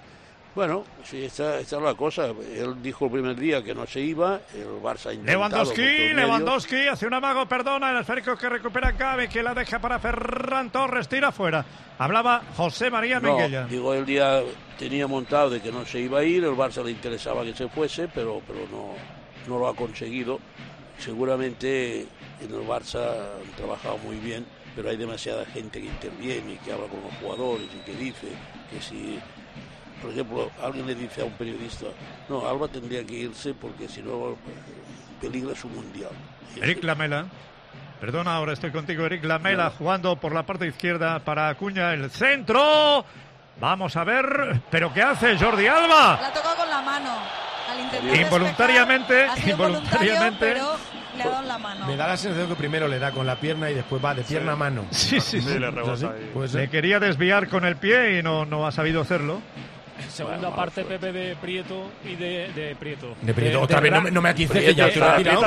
Bueno, sí, esta es la cosa. Él dijo el primer día que no se iba, el Barça ha intentado. Lewandowski hace un amago, perdona, el esférico que recupera Gavi, que la deja para Ferran Torres, tira fuera. Hablaba José María Minguella. Digo, el día tenía montado de que no se iba a ir, el Barça le interesaba que se fuese, pero no lo ha conseguido. Seguramente en el Barça han trabajado muy bien, pero hay demasiada gente que interviene y que habla con los jugadores y que dice que si... Por ejemplo, alguien le dice a un periodista, no, Alba tendría que irse porque si no peligra su mundial. Eric Lamela, perdona, ahora estoy contigo, Eric Lamela, jugando por la parte izquierda para Acuña, el centro. Vamos a ver, ¿pero qué hace Jordi Alba? La tocó con la mano al intentar involuntariamente, pero le ha dado la mano. Me da la sensación que primero le da con la pierna y después va de pierna a mano. Sí, le rebota ahí. Pues, le quería desviar con el pie y no ha sabido hacerlo. Segunda parte, Pepe, de Prieto y de Prieto. De Prieto, otra vez no me atices que ya te lo he tirado.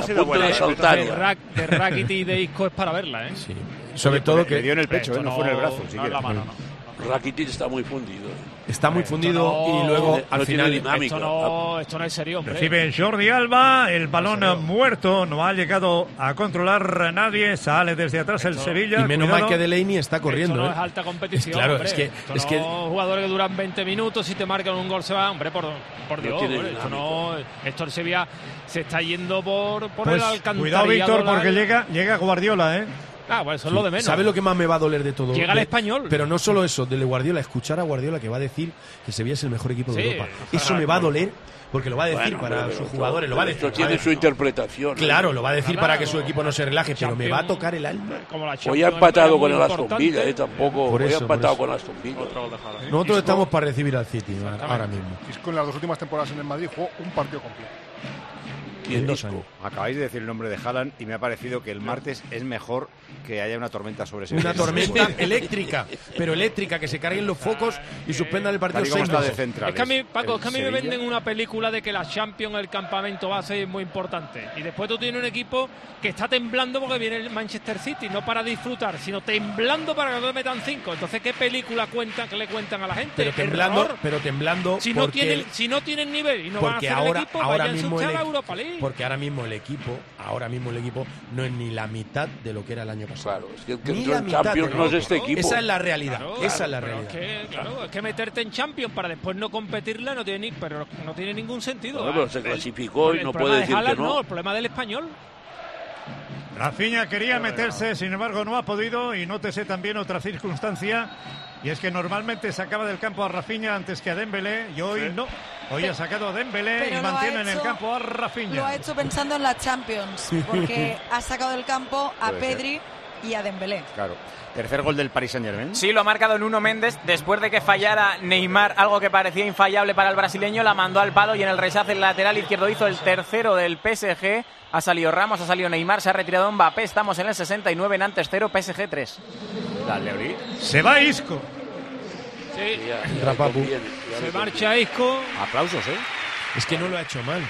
De Rakitic y de Isco es para verla, ¿eh? Sí. Sobre todo que... Le dio en el pecho, no fue en el brazo. No, la mano, Rakitic está muy fundido. Está muy fundido y luego al final dinámica. Esto no es serio, hombre. Recibe Jordi Alba, el balón muerto, no ha llegado a controlar nadie, sale desde atrás el Sevilla. Y menos mal que Delaney está corriendo. Esto no es alta competición, claro, hombre. es que jugadores que duran 20 minutos y te marcan un gol se va, hombre, por Dios, hombre, esto el Sevilla se está yendo por pues, el alcantarillado. Cuidado, Víctor, porque llega Guardiola, ¿eh? Bueno, eso es lo de menos. ¿Sabes lo que más me va a doler de todo? Llega el Español. Pero no solo eso, de Guardiola, escuchar a Guardiola que va a decir que Sevilla es el mejor equipo de Europa. Eso me va a doler porque lo va a decir para sus jugadores, lo va a decir. Tiene su interpretación. Claro, lo va a decir para que su equipo no se relaje, pero me va a tocar el alma. Hoy ha empatado con el Aston Villa, tampoco. Hoy ha empatado con el Aston Villa. Nosotros estamos para recibir al City ahora mismo. Isco en las 2 últimas temporadas en el Madrid jugó un partido completo. En 2 años. Acabáis de decir el nombre de Haaland y me ha parecido que el martes es mejor que haya una tormenta sobre ese. Una tormenta eléctrica, pero eléctrica, que se carguen los focos y suspendan el partido 6 meses. Es que a mí, Paco, me venden una película de que la Champions, el campamento base es muy importante. Y después tú tienes un equipo que está temblando porque viene el Manchester City, no para disfrutar, sino temblando para que no le metan 5. Entonces, ¿qué película que le cuentan a la gente? Pero temblando si no tienen nivel y no van a hacer el equipo, váyanse a la Europa League. Porque ahora mismo el equipo no es ni la mitad de lo que era el año pasado. Claro, es que el Champions no es este equipo. Esa es la realidad. Esa es la realidad. Es que meterte en Champions para después no competirla no tiene ningún sentido. Pero se clasificó y no puede decir que no. El problema del Español. Rafinha quería meterse, sin embargo no ha podido, y nótese también otra circunstancia, y es que normalmente sacaba del campo a Rafinha antes que a Dembélé, y hoy no. Hoy ha sacado a Dembélé y mantiene en el campo a Rafinha. Lo ha hecho pensando en la Champions, porque ha sacado del campo a Pedri y a Dembélé. Claro. Tercer gol del Paris Saint-Germain. Sí, lo ha marcado Nuno Méndez después de que fallara Neymar, algo que parecía infallable para el brasileño, la mandó al palo y en el rechace el lateral izquierdo hizo el tercero del PSG. Ha salido Ramos, ha salido Neymar, se ha retirado Mbappé. Estamos en el 69, Nantes 0, PSG 3. Dale, Ori. Se va Isco. Sí. Se marcha Isco. Aplausos, ¿eh? Es que no lo ha hecho mal.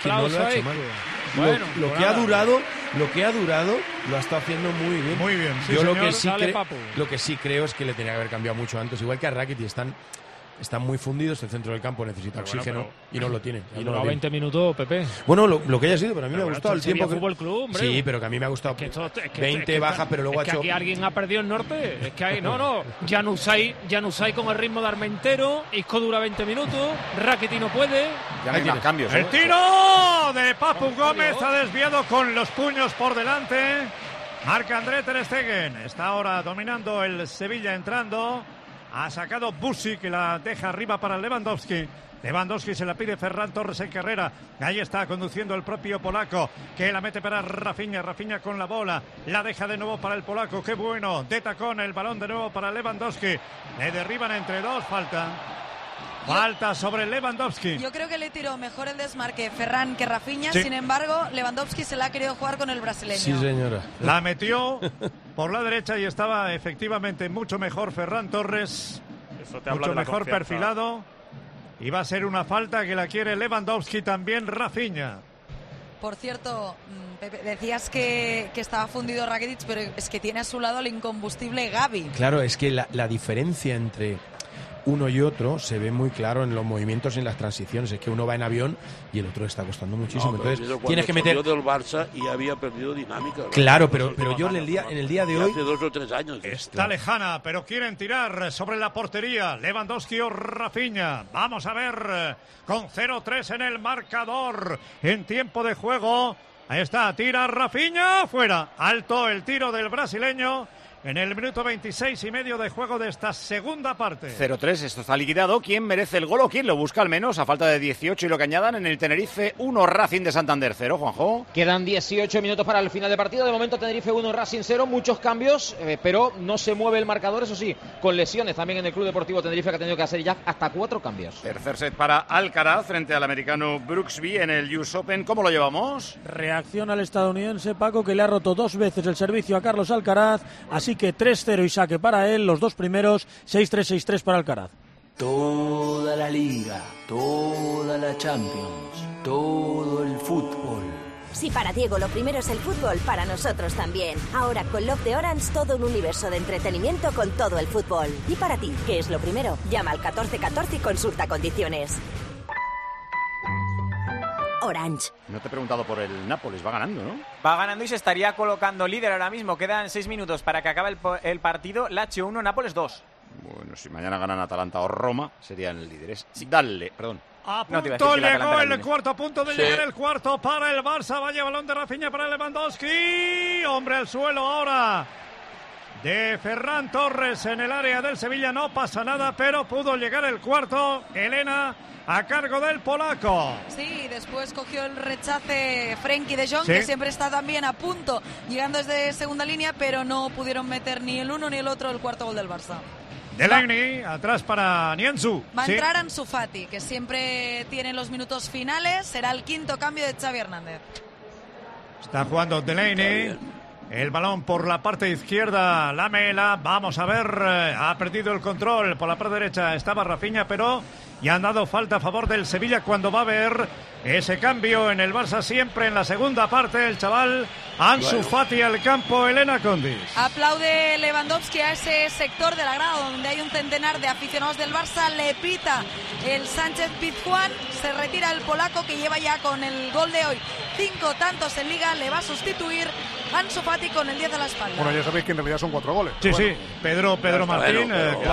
Bueno, lo que ha durado lo ha estado haciendo muy bien. Muy bien. Sí, yo lo que sí creo es que le tenía que haber cambiado mucho antes. Igual que a Rakitic están muy fundidos, el centro del campo necesita oxígeno y no lo tienen. Y no 20 minutos, Pepe. Bueno, lo que haya sido, pero a mí me ha gustado el tiempo. Fútbol Club, hombre. Sí, pero que a mí me ha gustado. 20 bajas, pero luego ha hecho. Aquí alguien ha perdido el norte. Es que hay. No. Januzaj con el ritmo de Armentero. Isco dura 20 minutos. Rakitic no puede. Ya no hay más cambios. El tiro de Papu Gómez ha desviado con los puños por delante. Marca André Ter Stegen. Está ahora dominando el Sevilla entrando. Ha sacado Busi, que la deja arriba para Lewandowski. Lewandowski se la pide Ferran Torres en carrera. Ahí está conduciendo el propio polaco, que la mete para Rafinha. Rafinha con la bola. La deja de nuevo para el polaco. Qué bueno. De tacón el balón de nuevo para Lewandowski. Le derriban entre dos. Falta sobre Lewandowski. Yo creo que le tiró mejor el desmarque Ferran que Rafinha. Sí. Sin embargo, Lewandowski se la ha querido jugar con el brasileño. Sí, señora. La metió por la derecha y estaba efectivamente mucho mejor Ferran Torres. Eso te habla mucho de la mejor confianza. perfilado. Y va a ser una falta que la quiere Lewandowski, también Rafinha. Por cierto, Pepe, decías que estaba fundido Rakitic, pero es que tiene a su lado el incombustible Gavi. Claro, es que la diferencia entre uno y otro se ve muy claro en los movimientos y en las transiciones. Es que uno va en avión y el otro está costando muchísimo. Entonces tienes que meter... del Barça y había perdido dinámica. Claro, pero yo en el día de hoy... Hace 2 o 3 años. Está lejana, pero quieren tirar sobre la portería. Lewandowski o Rafinha. Vamos a ver, con 0-3 en el marcador, en tiempo de juego. Ahí está, tira Rafinha, fuera. Alto el tiro del brasileño en el minuto 26 y medio de juego de esta segunda parte. 0-3, esto está liquidado. ¿Quién merece el gol o quién lo busca al menos? A falta de 18 y lo que añadan en el Tenerife 1, Racing de Santander 0, Juanjo. Quedan 18 minutos para el final de partido. De momento Tenerife 1, Racing 0. Muchos cambios, pero no se mueve el marcador. Eso sí, con lesiones también en el Club Deportivo Tenerife, que ha tenido que hacer ya hasta 4 cambios. Tercer set para Alcaraz frente al americano Brooksby en el US Open. ¿Cómo lo llevamos? Reacción al estadounidense, Paco, que le ha roto 2 veces el servicio a Carlos Alcaraz. Así que 3-0 y saque para él, los 2 primeros, 6-3, 6-3 para Alcaraz. Toda la Liga, toda la Champions, todo el fútbol. Si para Diego lo primero es el fútbol, para nosotros también. Ahora con Love de Orange todo un universo de entretenimiento con todo el fútbol. Y para ti, ¿qué es lo primero? Llama al 1414 y consulta condiciones. Orange. No te he preguntado por el Nápoles, va ganando, ¿no? Va ganando y se estaría colocando líder ahora mismo. Quedan 6 minutos para que acabe el partido. Lazio 1, Nápoles 2. Bueno, si mañana ganan Atalanta o Roma, serían líderes. Sí. Dale, perdón. A punto llegó el cuarto, a punto de llegar el cuarto para el Barça. Vaya balón de Rafinha para Lewandowski. Hombre al suelo ahora de Ferran Torres en el área del Sevilla. No pasa nada, pero pudo llegar el cuarto. Elena, a cargo del polaco. Sí, después cogió el rechace Frenkie de Jong, que siempre está también a punto, llegando desde segunda línea, pero no pudieron meter ni el uno ni el otro el cuarto gol del Barça. Delaney, atrás para Nianzou. Va a entrar Ansu Fati, que siempre tiene los minutos finales. Será el quinto cambio de Xavi Hernández. Está jugando Delaney. El balón por la parte izquierda, Lamela. Vamos a ver, ha perdido el control. Por la parte derecha estaba Rafinha, pero ya han dado falta a favor del Sevilla cuando va a haber ese cambio en el Barça siempre en la segunda parte. El chaval Ansu Fati al campo, Elena Condis. Aplaude Lewandowski a ese sector de la grada donde hay un centenar de aficionados del Barça. Le pita el Sánchez Pizjuán. Se retira el polaco que lleva ya con el gol de hoy 5 tantos en Liga. Le va a sustituir Ansu Fati con el 10 a la espalda. Bueno, ya sabéis que en realidad son 4 goles. Sí, bueno. sí, Pedro Martín,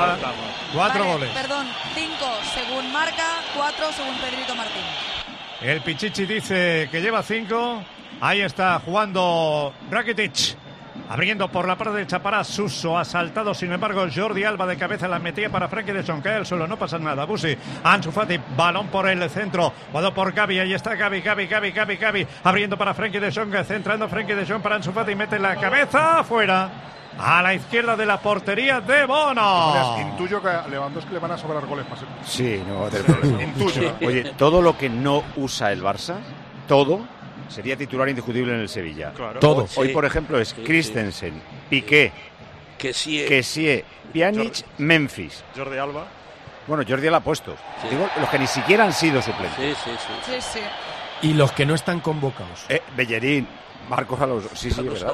4 goles. Perdón, 5 según marca, 4 según Pedrito Martín. El Pichichi dice que lleva 5. Ahí está jugando Rakitic. Abriendo por la parte derecha para Suso. Ha saltado, sin embargo, Jordi Alba de cabeza. La metía para Frenkie de Jong. Cae al suelo, no pasa nada. Busi, Ansu Fati, balón por el centro. Jugado por Gavi. Ahí está Gavi. Abriendo para Frenkie de Jong. Centrando Frenkie de Jong para Ansu Fati. Mete la cabeza afuera. A la izquierda de la portería de Bono. Intuyo que a Lewandowski le van a sobrar goles más. Sí, no va a tener problema. Intuyo. Oye, todo lo que no usa el Barça, todo sería titular indiscutible en el Sevilla. Claro. Todo. Hoy, por ejemplo, es Christensen, Piqué, Kessie, Pjanic, Memphis. Jordi Alba. Bueno, Jordi Alba ha puesto. Digo, los que ni siquiera han sido suplentes. Sí. Y los que no están convocados. Bellerín, Marcos Alonso. Sí, verdad.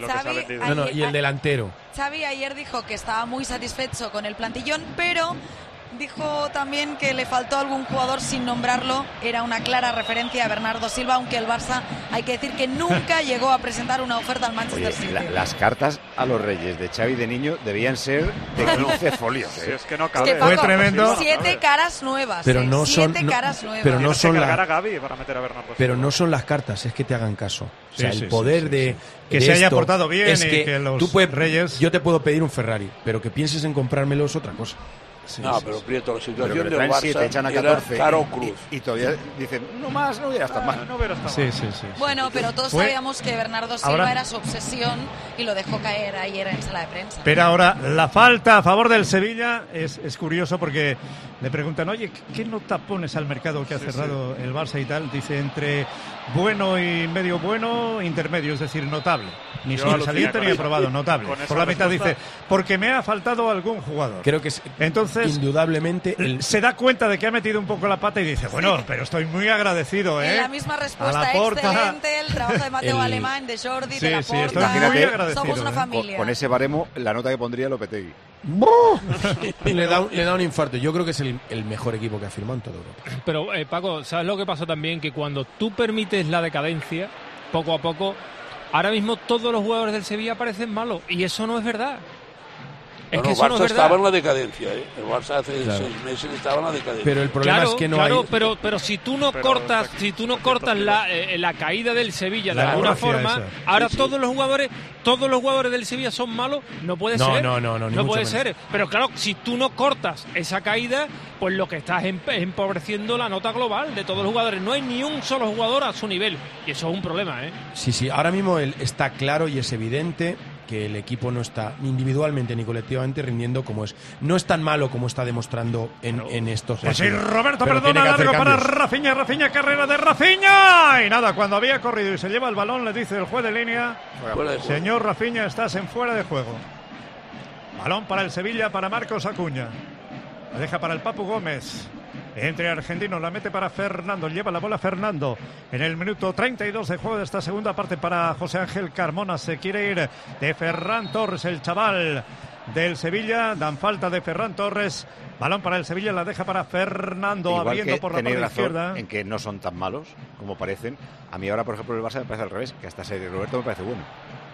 Y el delantero. Xavi ayer dijo que estaba muy satisfecho con el plantillón, pero dijo también que le faltó algún jugador sin nombrarlo. Era una clara referencia a Bernardo Silva, aunque el Barça, hay que decir que nunca llegó a presentar una oferta al Manchester City. Las cartas a los Reyes de Xavi de niño debían ser de 15 folios. Sí, es que no cabe. Es que, Paco, fue tremendo. 7 caras nuevas. Pero no son, caras nuevas. Pero no son a Gavi para meter a Bernardo Silva. Pero no son las cartas, es que te hagan caso. O sea, el poder de que se haya portado bien es y que los tú puedes, Reyes. Yo te puedo pedir un Ferrari, pero que pienses en comprármelo es otra cosa. Pero Prieto, la situación del Barça 7, echan a 14 Caro Cruz. Y todavía dicen, no más, no hubiera estado mal. Sí. Bueno, pero todos sabíamos que Bernardo Silva era su obsesión y lo dejó caer ayer en sala de prensa. Pero ahora, la falta a favor del Sevilla es curioso porque le preguntan, oye, ¿qué nota pones al mercado que ha cerrado el Barça y tal? Dice, entre bueno y medio bueno, intermedio, es decir, notable. Ni sobresaliente ni aprobado, notable. Por la mitad dice, porque me ha faltado algún jugador. Creo que entonces entonces indudablemente se da cuenta de que ha metido un poco la pata y dice, bueno, pero estoy muy agradecido, En la misma respuesta, excelente, el trabajo de Mateo Alemán, de Jordi, de Laporta. Estoy muy agradecido. Somos una familia. Con ese baremo, la nota que pondría Lopetegui. le da un infarto. Yo creo que es el mejor equipo que ha firmado en toda Europa. Pero, Paco, ¿sabes lo que pasa también? Que cuando tú permites la decadencia, poco a poco, ahora mismo todos los jugadores del Sevilla parecen malos. Y eso no es verdad. Es que el Barça estaba en la decadencia, ¿eh? El Barça hace 6 meses estaba en la decadencia. Pero el problema es que no hay... pero si tú no cortas, la caída del Sevilla de alguna forma, ahora todos los jugadores del Sevilla son malos, no puede ser. No puede ser. Pero claro, si tú no cortas esa caída, pues lo que estás es empobreciendo la nota global de todos los jugadores. No hay ni un solo jugador a su nivel. Y eso es un problema, ¿eh? Sí, ahora mismo está claro y es evidente que el equipo no está ni individualmente ni colectivamente rindiendo como es. No es tan malo como está demostrando en estos partidos. Sí, Roberto, perdona, largo para Rafinha, carrera de Rafinha. Y nada, cuando había corrido y se lleva el balón, le dice el juez de línea, señor Rafinha, estás en fuera de juego. Balón para el Sevilla, para Marcos Acuña. La deja para el Papu Gómez. Entre argentinos, la mete para Fernando, lleva la bola Fernando en el minuto 32 de juego de esta segunda parte para José Ángel Carmona. Se quiere ir de Ferran Torres, el chaval del Sevilla. Dan falta de Ferran Torres. Balón para el Sevilla, la deja para Fernando, igual abriendo por la parte izquierda. En que no son tan malos como parecen. A mí ahora, por ejemplo, el Barça me parece al revés, que hasta Sergio Roberto me parece bueno.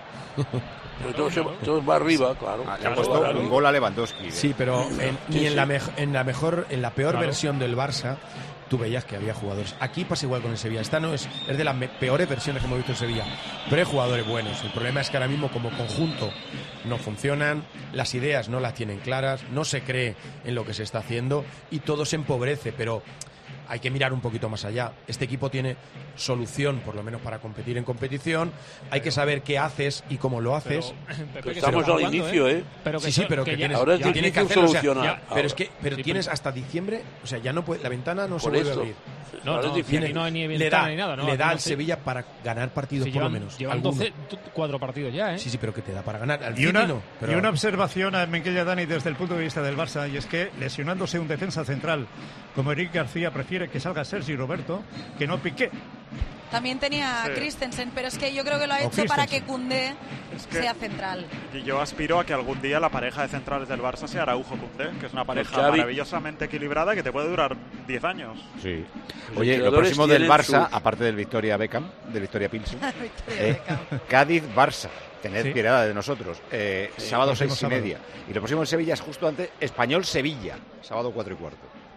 Pero todo va arriba, claro. Le ha puesto un gol a Lewandowski. Sí, pero en la peor versión del Barça tú veías que había jugadores. Aquí pasa igual con el Sevilla. Esta no es de las peores versiones que hemos visto en Sevilla, pero hay jugadores buenos. El problema es que ahora mismo como conjunto no funcionan, las ideas no las tienen claras, no se cree en lo que se está haciendo y todo se empobrece, pero hay que mirar un poquito más allá. Este equipo tiene solución, por lo menos para competir en competición. Hay que saber qué haces y cómo lo haces. Pero estamos al inicio, ¿eh? Pero que tienes, ahora es difícil solucionar. Pero tienes hasta diciembre, o sea, ya no puede, la ventana no se vuelve a abrir. No hay ni ventana ni nada. Le da al Sevilla para ganar partidos por lo menos. Llevan 4 partidos ya, ¿eh? Sí, pero que te da para ganar. Y una observación a Miquel Dani desde el punto de vista del Barça, y es que lesionándose un defensa central como Eric García prefiere que salga Sergi Roberto que no Piqué. También tenía Christensen, pero es que yo creo que lo ha hecho para que Koundé sea central. Y yo aspiro a que algún día la pareja de centrales del Barça sea Araujo-Koundé, que es una pareja maravillosamente equilibrada que te puede durar 10 años. Sí. Oye, lo próximo del Barça, aparte del Victoria Beckham, del Victoria Pilsen, Cádiz-Barça. Tened piedad de nosotros. Sábado 6:30. Y lo próximo en Sevilla es justo antes Español-Sevilla, sábado 4:15.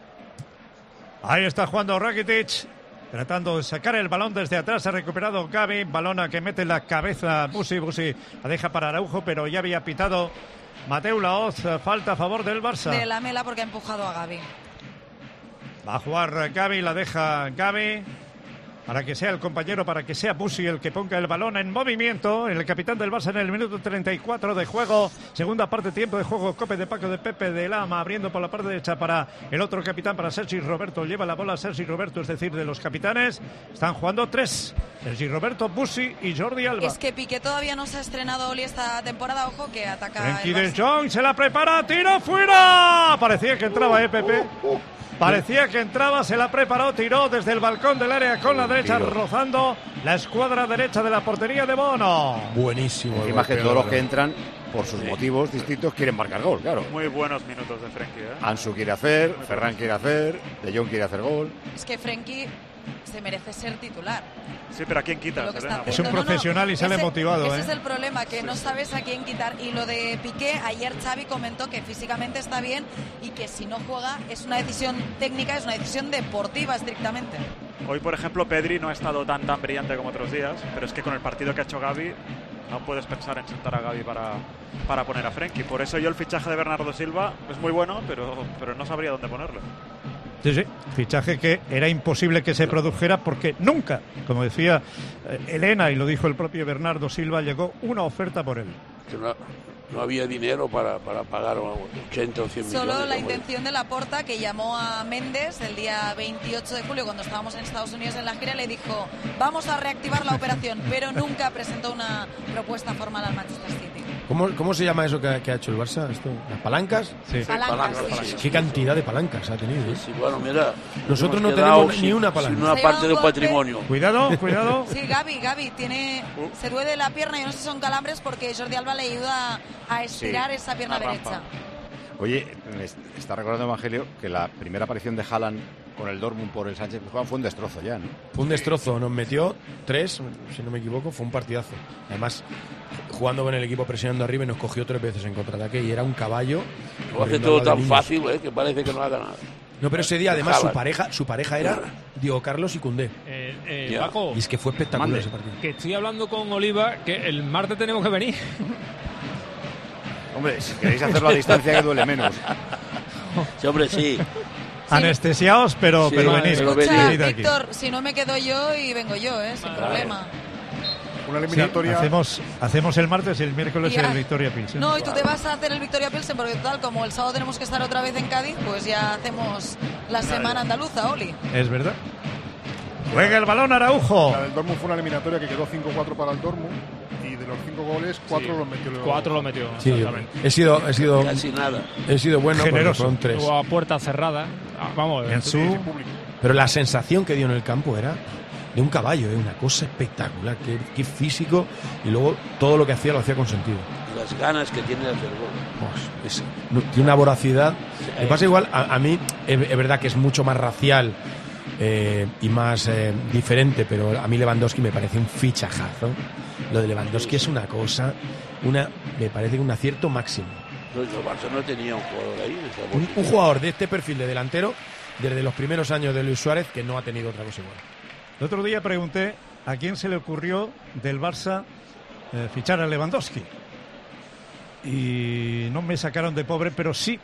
Ahí está jugando Rakitic, tratando de sacar el balón desde atrás. Ha recuperado Gavi, balón a que mete la cabeza Busi la deja para Araujo, pero ya había pitado Mateu Laoz. Falta a favor del Barça. De Lamela porque ha empujado a Gavi. Va a jugar Gavi, la deja Gavi para que sea el compañero, para que sea Busi el que ponga el balón en movimiento. El capitán del Barça en el minuto 34 de juego. Segunda parte, tiempo de juego. Cope de Paco de Pepe de Lama, abriendo por la parte derecha para el otro capitán, para Sergi Roberto. Lleva la bola Sergi Roberto, es decir, de los capitanes. Están jugando 3. Sergi Roberto, Busi y Jordi Alba. Es que Piqué todavía no se ha estrenado Oli esta temporada. Ojo que ataca Frenkie de Jong, se la prepara, tiro fuera. Parecía que entraba, Pepe. Parecía que entraba, se la preparó, tiró desde el balcón del área con la derecha, rozando la escuadra derecha de la portería de Bono. Buenísimo. Encima que todos los que entran, por sus motivos distintos, quieren marcar gol, claro. Muy buenos minutos de Frenkie, ¿eh? Ansu quiere hacer, Ferran quiere hacer, De Jong quiere hacer gol. Es que Frenkie se merece ser titular. Sí, pero ¿a quién quitas? Es un profesional y sale motivado. Ese es el problema, que no sabes a quién quitar. Y lo de Piqué, ayer Xavi comentó que físicamente está bien y que si no juega es una decisión técnica, es una decisión deportiva estrictamente. Hoy, por ejemplo, Pedri no ha estado tan brillante como otros días, pero es que con el partido que ha hecho Gavi no puedes pensar en sentar a Gavi para poner a Frenkie. Por eso yo el fichaje de Bernardo Silva es muy bueno, pero no sabría dónde ponerlo. Sí, fichaje que era imposible que se produjera porque nunca, como decía Elena y lo dijo el propio Bernardo Silva, llegó una oferta por él. No había dinero para pagar 80 o 100 millones. Solo la intención de Laporta, que llamó a Méndez el día 28 de julio cuando estábamos en Estados Unidos en la gira, le dijo vamos a reactivar la operación, pero nunca presentó una propuesta formal al Manchester City. ¿Cómo se llama eso que ha hecho el Barça? ¿Las palancas? Sí. Palancas. ¿Qué cantidad de palancas ha tenido? Sí, bueno, mira, nosotros no tenemos ni una palanca. Sin una parte del patrimonio. Cuidado. Sí, Gaby se duele la pierna, yo no sé si son calambres porque Jordi Alba le ayuda a estirar esa pierna derecha. Oye, me está recordando Evangelio que la primera aparición de Haaland con el Dortmund por el Sánchez Pizjuán fue un destrozo ya, ¿no? Fue un destrozo, nos metió 3, si no me equivoco, fue un partidazo. Además, jugando con el equipo presionando arriba y nos cogió 3 veces en contraataque y era un caballo. Lo hace todo tan fácil, que parece que no haga nada. No, pero ese día además su pareja era Diego Carlos y Koundé. Paco, y es que fue espectacular ese partido. Que estoy hablando con Oliva que el martes tenemos que venir. Hombre, si queréis hacerlo a distancia que duele menos. Sí, hombre, sí. Anestesiados, pero venid. Escucha, Víctor, si no me quedo yo y vengo yo, sin problema. Una eliminatoria. Sí, hacemos el martes y el miércoles el Victoria Pilsen. No, y tú te vas a hacer el Victoria Pilsen porque total, como el sábado tenemos que estar otra vez en Cádiz, pues ya hacemos la semana andaluza, Oli. Es verdad. Juega el balón Araujo. La del Dortmund fue una eliminatoria que quedó 5-4 para el Dortmund y de los 5 goles 4 los metió. 4 los metió. Sí, he sido casi nada. He sido bueno, generoso. Fueron 3. O a puerta cerrada. Vamos, pero la sensación que dio en el campo era de un caballo, una cosa espectacular, qué físico, y luego todo lo que hacía lo hacía con sentido. Las ganas que tiene de hacer gol. Tiene una voracidad. Me pasa igual, a mí es verdad que es mucho más racial y más diferente, pero a mí Lewandowski me parece un fichajazo. Lo de Lewandowski es una cosa, me parece un acierto máximo. El Barça no tenía un jugador ahí. Un jugador de este perfil de delantero desde los primeros años de Luis Suárez que no ha tenido otra cosa igual. El otro día pregunté a quién se le ocurrió del Barça fichar a Lewandowski. Y no me sacaron de pobre, pero sí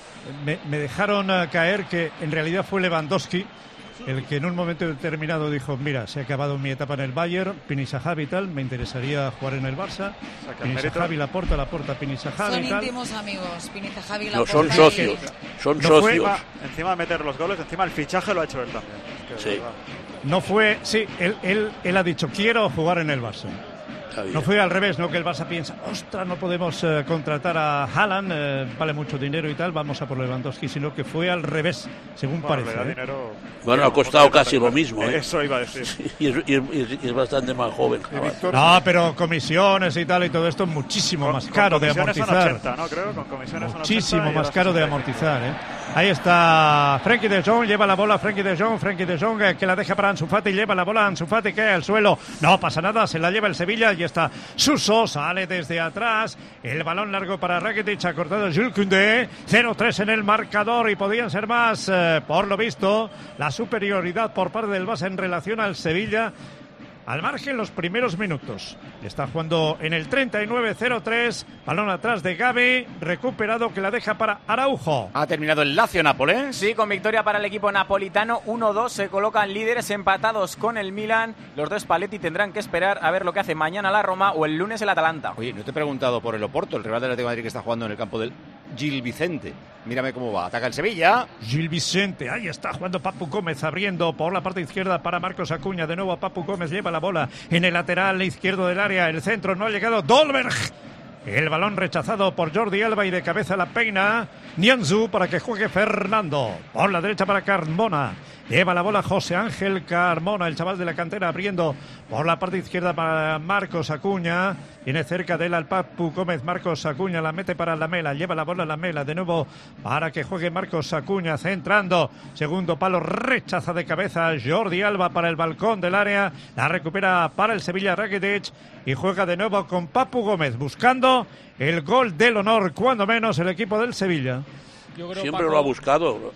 me dejaron caer que en realidad fue Lewandowski el que en un momento determinado dijo: mira, se ha acabado mi etapa en el Bayern, Pini Zahavi y tal, me interesaría jugar en el Barça. Pini Zahavi, Laporta, Pini Zahavi son y tal. íntimos amigos, Pini Zahavi y No, Laporta. son socios. Son socios. Encima de meter los goles, encima el fichaje lo ha hecho él también. Sí. No fue, sí, él ha dicho: quiero jugar en el Barça. No fue al revés, no que el Barça piensa: ostras, no podemos contratar a Haaland, vale mucho dinero y tal, vamos a por Lewandowski, sino que fue al revés, según parece. Bueno, ha costado casi lo mismo. Eso iba a decir. Y es bastante más joven. No, pero comisiones y tal y todo esto es muchísimo más caro de amortizar. 80, ¿no? Creo, con comisiones muchísimo 80 más caro de amortizar, Ahí está Frenkie de Jong, lleva la bola Frenkie de Jong que la deja para Ansu Fati, lleva la bola Ansu Fati, cae al suelo, no pasa nada, se la lleva el Sevilla y está Suso, sale desde atrás, el balón largo para Rakitic, ha cortado Jules Koundé, 0-3 en el marcador y podían ser más, por lo visto, la superioridad por parte del Barça en relación al Sevilla. Al margen los primeros minutos. Está jugando en el 39-0-3. Balón atrás de Gavi. Recuperado que la deja para Araujo. Ha terminado el Lazio-Nápoles. Sí, con victoria para el equipo napolitano. 1-2. Se colocan líderes empatados con el Milan. Los dos Spalletti tendrán que esperar a ver lo que hace mañana la Roma o el lunes el Atalanta. Oye, no te he preguntado por el Oporto, el rival del Atlético de Madrid que está jugando en el campo del Gil Vicente. Mírame cómo va. Ataca el Sevilla. Gil Vicente. Ahí está jugando Papu Gómez abriendo por la parte izquierda para Marcos Acuña. De nuevo Papu Gómez lleva la bola en el lateral izquierdo del área. El centro no ha llegado. Dolberg. El balón rechazado por Jordi Alba y de cabeza la peina Nianzou para que juegue Fernando. Por la derecha para Carmona. Lleva la bola José Ángel Carmona, el chaval de la cantera, abriendo por la parte izquierda para Marcos Acuña. Viene cerca de él al Papu Gómez. Marcos Acuña la mete para Lamela. Lleva la bola Lamela de nuevo para que juegue Marcos Acuña. Centrando. Segundo palo. Rechaza de cabeza Jordi Alba para el balcón del área. La recupera para el Sevilla Rakitic. Y juega de nuevo con Papu Gómez. Buscando el gol del honor, cuando menos, el equipo del Sevilla. Yo creo, siempre Paco lo ha buscado.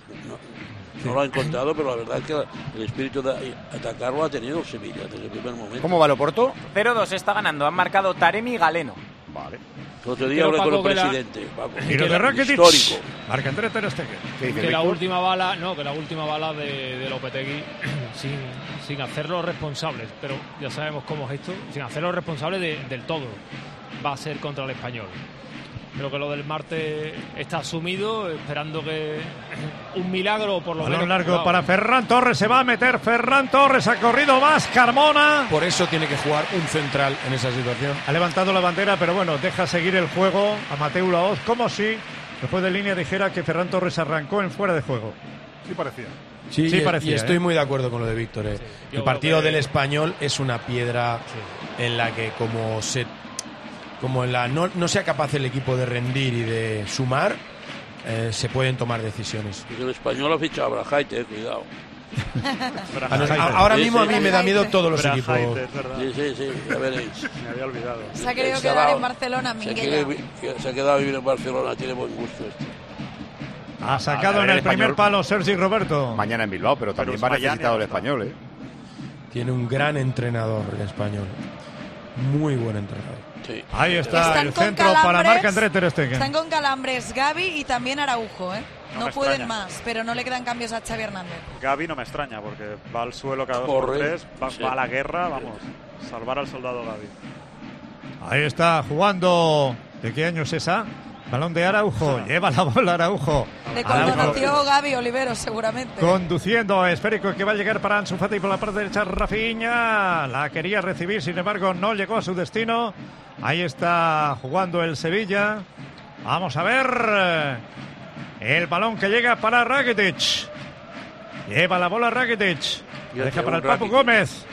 No lo ha encontrado, pero la verdad es que el espíritu de atacarlo ha tenido el Sevilla desde el primer momento. ¿Cómo va el Oporto? 0-2 está ganando. Han marcado Taremi y Galeno. Vale. El otro día hablé con el presidente. Y lo de Rakitic. Histórico. Marca Andrés Ter Stegen. Que la última bala de Lopetegui sin hacerlo responsables, pero ya sabemos cómo es esto, sin hacerlo responsable del todo, va a ser contra el Español. Creo que lo del martes está asumido, esperando que un milagro por lo menos. Balón largo para Ferran Torres, se va a meter Ferran Torres, ha corrido más Carmona. Por eso tiene que jugar un central en esa situación. Ha levantado la bandera, pero bueno, deja seguir el juego a Mateu Laoz, como si después de línea dijera que Ferran Torres arrancó en fuera de juego. Sí parecía. Sí, parecía, y estoy muy de acuerdo con lo de Víctor. El partido del Español es una piedra en la que no sea capaz el equipo de rendir y de sumar, se pueden tomar decisiones. Y el Español ha fichado a Brajaite, cuidado. Ahora mismo a mí me da miedo todos los equipos. Sí, ya veréis. Me había olvidado. Se ha querido quedar en Barcelona, Minguella. Se ha quedado a vivir en Barcelona, tiene buen gusto este. Ha sacado en el primer palo Sergi Roberto. Mañana en Bilbao, pero también va necesitado el Español, Tiene un gran entrenador el Español. Muy buen entrenador. Sí. Ahí está el centro para Marc-André ter Stegen. Están con calambres Gavi y también Araujo, No pueden más, pero no le quedan cambios a Xavi Hernández. Gavi no me extraña, porque va al suelo cada 2 por 3, va a la guerra, vamos, salvar al soldado Gavi. Ahí está jugando. ¿De qué año es esa? Balón de Araujo, lleva la bola Araujo. De cuando nació Gavi Oliveros, seguramente. Conduciendo, esférico que va a llegar para Ansu Fati por la parte derecha, Rafinha. La quería recibir, sin embargo, no llegó a su destino. Ahí está jugando el Sevilla. Vamos a ver. El balón que llega para Rakitic. Lleva la bola Rakitic. La deja para el Papu Gómez.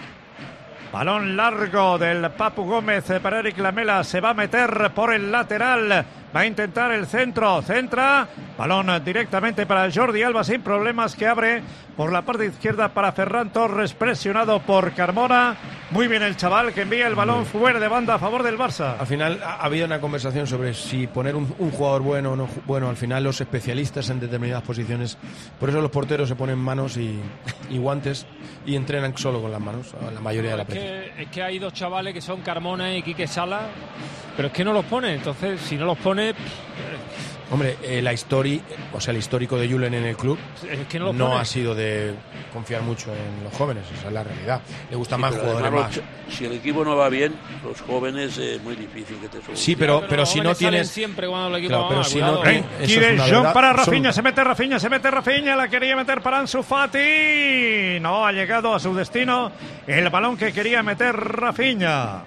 Balón largo del Papu Gómez para Eric Lamela. Se va a meter por el lateral. Va a intentar el centro. Centra. Balón directamente para Jordi Alba sin problemas, que abre por la parte izquierda para Ferran Torres, presionado por Carmona. Muy bien el chaval, que envía el balón fuera de banda a favor del Barça. Al final ha habido una conversación sobre si poner un jugador bueno o no. Bueno, al final los especialistas en determinadas posiciones, por eso los porteros se ponen manos y guantes y entrenan solo con las manos la mayoría de la veces. Es que hay 2 chavales que son Carmona y Quique Sala, pero es que no los pone. Entonces, si no los pone... Hombre, el histórico de Julen en el club es que no ha sido de confiar mucho en los jóvenes, esa es la realidad. Le gusta más jugadores más. Si el equipo no va bien, los jóvenes es muy difícil que te suban. Sí, pero si no tienes... siempre cuando el equipo va mal, si no, quiere John para Rafinha, se mete Rafinha, la quería meter para Ansu Fati. No ha llegado a su destino el balón que quería meter Rafinha.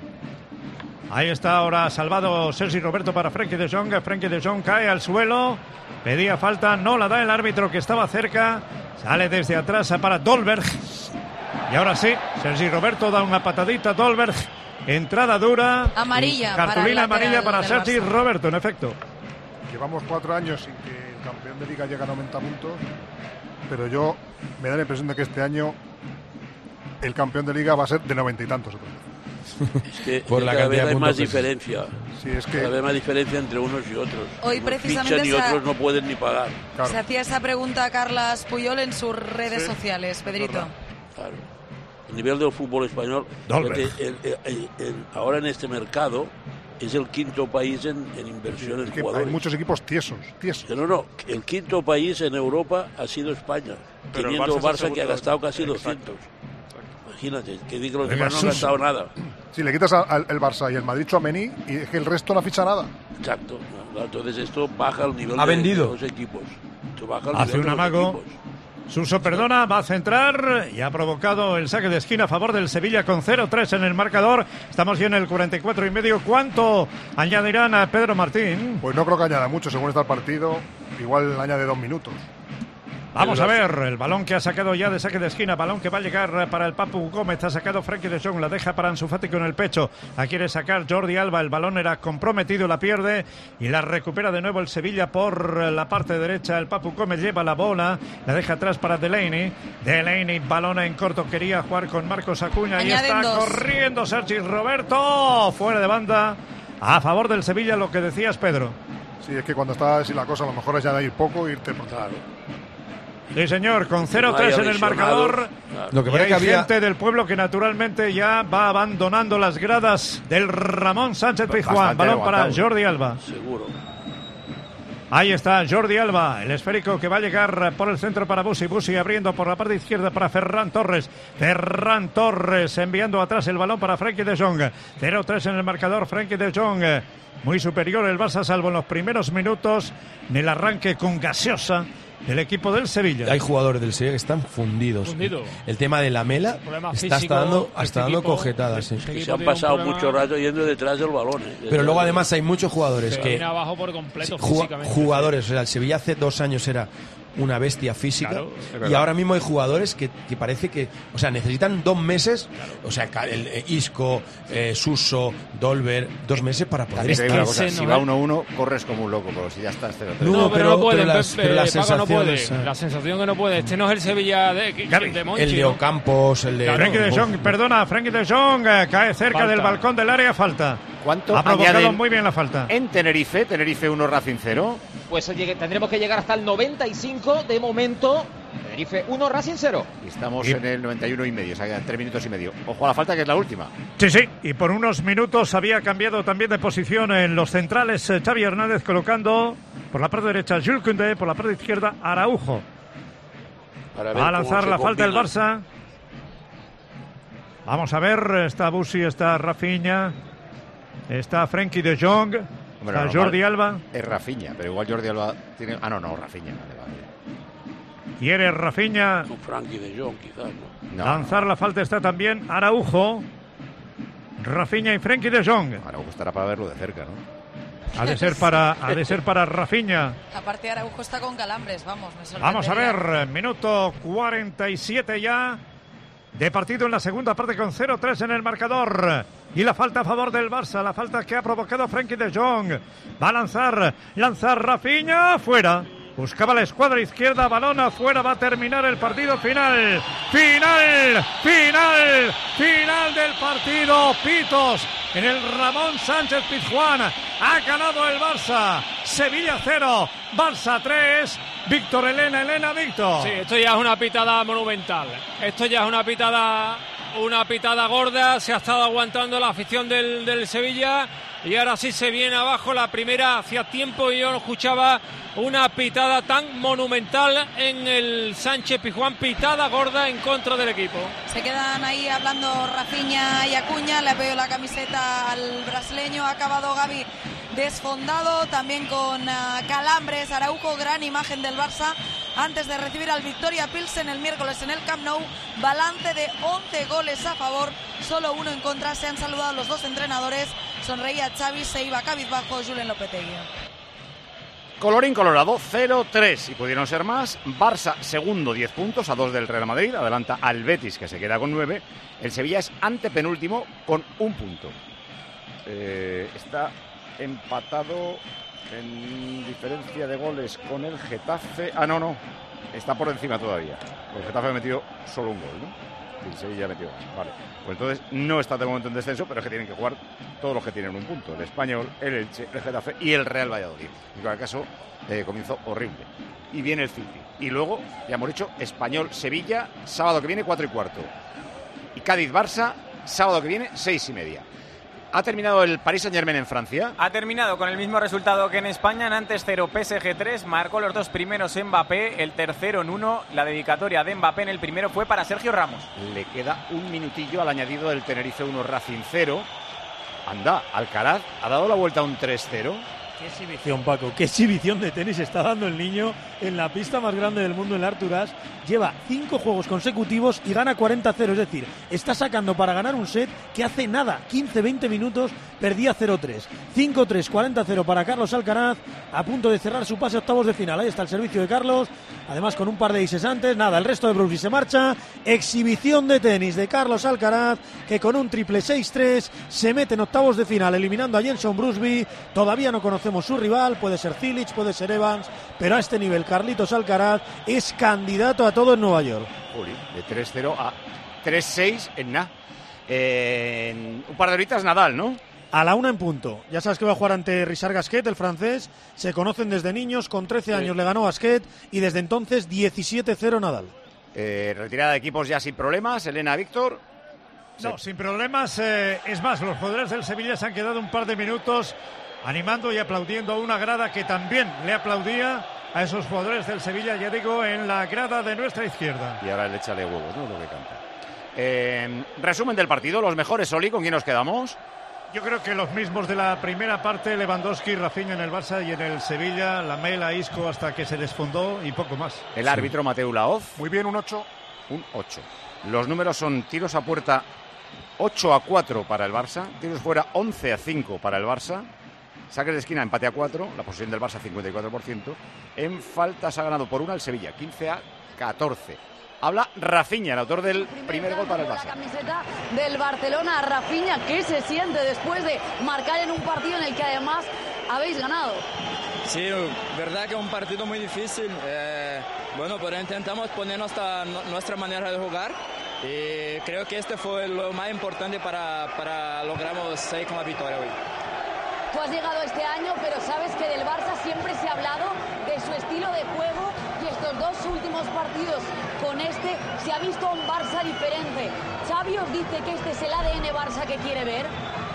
Ahí está ahora salvado Sergi Roberto para Frenkie de Jong. Frenkie de Jong cae al suelo. Pedía falta, no la da el árbitro, que estaba cerca. Sale desde atrás para Dolberg. Y ahora sí, Sergi Roberto da una patadita a Dolberg. Entrada dura. Amarilla. Cartulina amarilla para Sergi Roberto, en efecto. Llevamos 4 años sin que el campeón de Liga llegue a 90 puntos. Pero yo me da la impresión de que este año el campeón de Liga va a ser de 90 y tantos otra vez. Es que por la cada vez hay más diferencia. Sí, es que cada vez más diferencia entre unos y otros. Hoy unos precisamente fichan y otros no pueden ni pagar. Claro. Se hacía esa pregunta a Carlas Puyol en sus redes sociales, Pedrito. Claro. El nivel del fútbol español, ahora en este mercado, es el 5º país en inversión en jugadores. Hay muchos equipos tiesos. No, el 5º país en Europa ha sido España, pero teniendo el Barça que ha gastado casi 200. Imagínate, que digo los demás no han gastado nada. Si le quitas al Barça y el Madrid Tchouaméni, y es que el resto no ficha nada. Exacto. Entonces esto baja el nivel de los equipos. Hace un amago. Suso perdona, va a centrar y ha provocado el saque de esquina a favor del Sevilla con 0-3 en el marcador. Estamos ya en el 44 y medio. ¿Cuánto añadirán a Pedro Martín? Pues no creo que añada mucho, según está el partido. Igual añade 2 minutos. Vamos a ver, el balón que ha sacado ya de saque de esquina, balón que va a llegar para el Papu Gómez, ha sacado Frenkie de Jong, la deja para Ansu Fati con el pecho, la quiere sacar Jordi Alba, el balón era comprometido, la pierde y la recupera de nuevo el Sevilla por la parte derecha, el Papu Gómez lleva la bola, la deja atrás para Delaney, balón en corto, quería jugar con Marcos Acuña y está corriendo Sergi Roberto, fuera de banda, a favor del Sevilla, lo que decías, Pedro. Sí, es que cuando está así la cosa, a lo mejor es ya de ir poco, irte por claro. Sí, señor, con 0-3 en el marcador. Lo que parece que había gente del pueblo que naturalmente ya va abandonando las gradas del Ramón Sánchez Pizjuán. Balón para Jordi Alba. Seguro. Ahí está Jordi Alba, el esférico que va a llegar por el centro para Busi abriendo por la parte izquierda para Ferran Torres enviando atrás el balón para Frenkie de Jong. 0-3 en el marcador, Frenkie de Jong muy superior el Barça, salvo en los primeros minutos, en el arranque con gaseosa del equipo del Sevilla. Hay jugadores del Sevilla que están fundidos. El tema de Lamela está hasta dando cojetadas. Sí. Que se han pasado mucho rato yendo detrás del balón. Pero luego además hay muchos jugadores que... abajo por completo jugadores, o sea, el Sevilla hace 2 años era una bestia física, claro, y ahora mismo hay jugadores que parece que, o sea, necesitan 2 meses, claro. O sea, Isco, Suso, Dolber, 2 meses para poder estar. Si va 1-1, corres como un loco, pero si ya estás 0-3. No, pero no puede, la sensación la sensación que no puede. Este no es el Sevilla de Monchi, el de Ocampos, el de... Frenkie de Jong, perdona, Frenkie de Jong cae cerca del balcón del área, falta. ¿Cuánto ha provocado muy bien la falta? En Tenerife 1, Racing 0. Pues tendremos que llegar hasta el 95, de momento. Tenerife 1, Racing 0. Y estamos en el 91 y medio, o sea, quedan 3 minutos y medio. Ojo a la falta, que es la última. Sí, y por unos minutos había cambiado también de posición en los centrales Xavi Hernández, colocando por la parte derecha Jules Koundé, por la parte izquierda Araujo. Va a lanzar la falta el Barça. Vamos a ver, está Busi, está Rafinha, está Frenkie de Jong, está Jordi Alba. Es Rafinha, pero igual Jordi Alba tiene... Ah, no, Rafinha. Vale. Quiere Rafinha. Con Frenkie de Jong, quizás, ¿no? Lanzar la falta está también Araujo, Rafinha y Frenkie de Jong. Araujo estará para verlo de cerca, ¿no? Ha de ser para Rafinha. Aparte Araujo está con calambres, vamos, me sorprendería. Vamos a ver, minuto 47 ya de partido en la segunda parte, con 0-3 en el marcador. Y la falta a favor del Barça, la falta que ha provocado Frenkie de Jong. Va a lanzar Rafinha, fuera. Buscaba la escuadra izquierda, balón afuera, va a terminar el partido. Final del partido. Pitos en el Ramón Sánchez Pizjuán. Ha ganado el Barça. Sevilla 0, Barça 3. Víctor, Elena, Víctor. Sí, esto ya es una pitada monumental. Esto ya es una pitada gorda. Se ha estado aguantando la afición del Sevilla. Y ahora sí se viene abajo. La primera hacía tiempo y yo no escuchaba una pitada tan monumental en el Sánchez Pizjuán. Pitada gorda en contra del equipo. Se quedan ahí hablando Rafinha y Acuña. Le ha pedido la camiseta al brasileño. Ha acabado Gavi desfondado, también con calambres. Araujo, gran imagen del Barça antes de recibir al Victoria Pilsen el miércoles en el Camp Nou. Balance de 11 goles a favor, solo 1 en contra. Se han saludado los 2 entrenadores. Sonreía Xavi, se iba cabizbajo Julen Lopetegui. Colorín colorado, 0-3 y pudieron ser más. Barça segundo, 10 puntos, a 2 del Real Madrid. Adelanta al Betis, que se queda con 9. El Sevilla es antepenúltimo con 1 punto. Está empatado en diferencia de goles con el Getafe. No, está por encima todavía. El Getafe ha metido solo 1 gol, ¿no? El Sevilla ha metido más. Vale, pues entonces no está de momento en descenso, pero es que tienen que jugar todos los que tienen 1 punto: el Español, el Elche, el Getafe y el Real Valladolid. En cualquier caso, comienzo horrible. Y viene el City. Y luego, ya hemos dicho, Español, Sevilla, sábado que viene 4:15. Y Cádiz-Barça, sábado que viene 6:30. ¿Ha terminado el Paris Saint-Germain en Francia? Ha terminado con el mismo resultado que en España. Nantes 0, PSG 3. Marcó los 2 primeros Mbappé, el tercero en 1. La dedicatoria de Mbappé en el primero fue para Sergio Ramos. Le queda un minutillo al añadido del Tenerife 1, Racing 0. Anda, Alcaraz ha dado la vuelta a un 3-0. Qué exhibición, Paco, qué exhibición de tenis está dando el niño en la pista más grande del mundo, en el Arthur Ashe. Lleva 5 juegos consecutivos y gana 40-0, es decir, está sacando para ganar un set que hace nada, 15-20 minutos, perdía 0-3. 5-3, 40-0 para Carlos Alcaraz, a punto de cerrar su pase a octavos de final. Ahí está el servicio de Carlos, además con un par de aces antes. Nada, el resto de Brooksby se marcha. Exhibición de tenis de Carlos Alcaraz, que con un triple 6-3 se mete en octavos de final, eliminando a Jenson Brooksby. Todavía no conocemos su rival, puede ser Cilic, puede ser Evans, pero a este nivel Carlitos Alcaraz es candidato a todo en Nueva York. De 3-0 a 3-6 en nada. En un par de horitas Nadal, ¿no? A la 1 en punto. Ya sabes que va a jugar ante Richard Gasquet, el francés. Se conocen desde niños, con 13 años le ganó Gasquet y desde entonces 17-0 Nadal. Retirada de equipos ya sin problemas. Elena, Víctor. No, sin problemas. Es más, los jugadores del Sevilla se han quedado un par de minutos animando y aplaudiendo a una grada que también le aplaudía a esos jugadores del Sevilla, ya digo, en la grada de nuestra izquierda. Y ahora le échale huevos, ¿no? Lo que canta. Resumen del partido, los mejores, Oli, ¿con quién nos quedamos? Yo creo que los mismos de la primera parte, Lewandowski, Rafinha en el Barça y en el Sevilla, Lamela, Isco hasta que se desfondó y poco más. El árbitro Mateu Laoz. Muy bien, un 8. Un 8. Los números son tiros a puerta 8-4 para el Barça, tiros fuera 11-5 para el Barça, saques de esquina empate a 4, la posesión del Barça 54%, en faltas ha ganado por 1 el Sevilla, 15-14. Habla Rafinha, el autor del primer gol para el Barça. La camiseta del Barcelona, Rafinha, ¿qué se siente después de marcar en un partido en el que además habéis ganado? Sí, verdad que es un partido muy difícil. Bueno, pero intentamos poner nuestra manera de jugar y creo que este fue lo más importante para lograrnos salir con la victoria hoy. Tú has llegado este año, pero sabes que del Barça siempre se ha hablado de su estilo de juego y estos dos últimos partidos con este se ha visto un Barça diferente. Xavi os dice que este es el ADN Barça que quiere ver.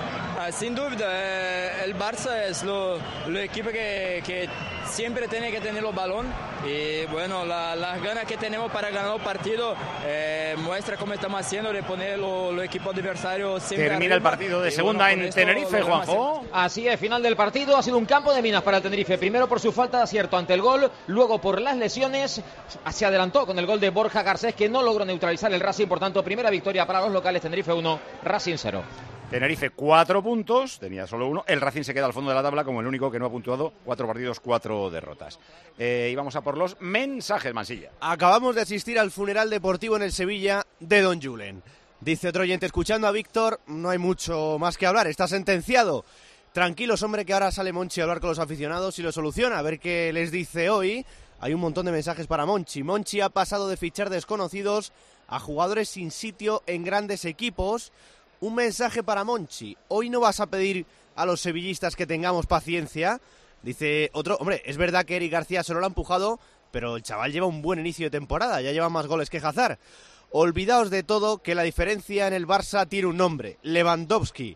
Sin duda, el Barça es lo equipo que siempre tiene que tener el balón y bueno, las ganas que tenemos para ganar el partido muestra cómo estamos haciendo de poner los equipos adversarios siempre Termina arriba. el partido de segunda en Tenerife, Juanjo. Así es, final del partido, ha sido un campo de minas para el Tenerife, primero por su falta de acierto ante el gol, luego por las lesiones, se adelantó con el gol de Borja Garcés que no logró neutralizar el Racing, por tanto primera victoria para los locales, Tenerife 1, Racing 0. Tenerife 4 puntos, tenía solo 1. El Racing se queda al fondo de la tabla como el único que no ha puntuado. 4 partidos, 4 derrotas. Y vamos a por los mensajes, Mansilla. Acabamos de asistir al funeral deportivo en el Sevilla de Don Julen. Dice otro oyente, escuchando a Víctor, no hay mucho más que hablar, está sentenciado. Tranquilos, hombre, que ahora sale Monchi a hablar con los aficionados y lo soluciona. A ver qué les dice hoy. Hay un montón de mensajes para Monchi. Monchi ha pasado de fichar desconocidos a jugadores sin sitio en grandes equipos. Un mensaje para Monchi. Hoy no vas a pedir a los sevillistas que tengamos paciencia. Dice otro, hombre, es verdad que Eric García se lo ha empujado, pero el chaval lleva un buen inicio de temporada, ya lleva más goles que Hazard. Olvidaos de todo, que la diferencia en el Barça tiene un nombre, Lewandowski.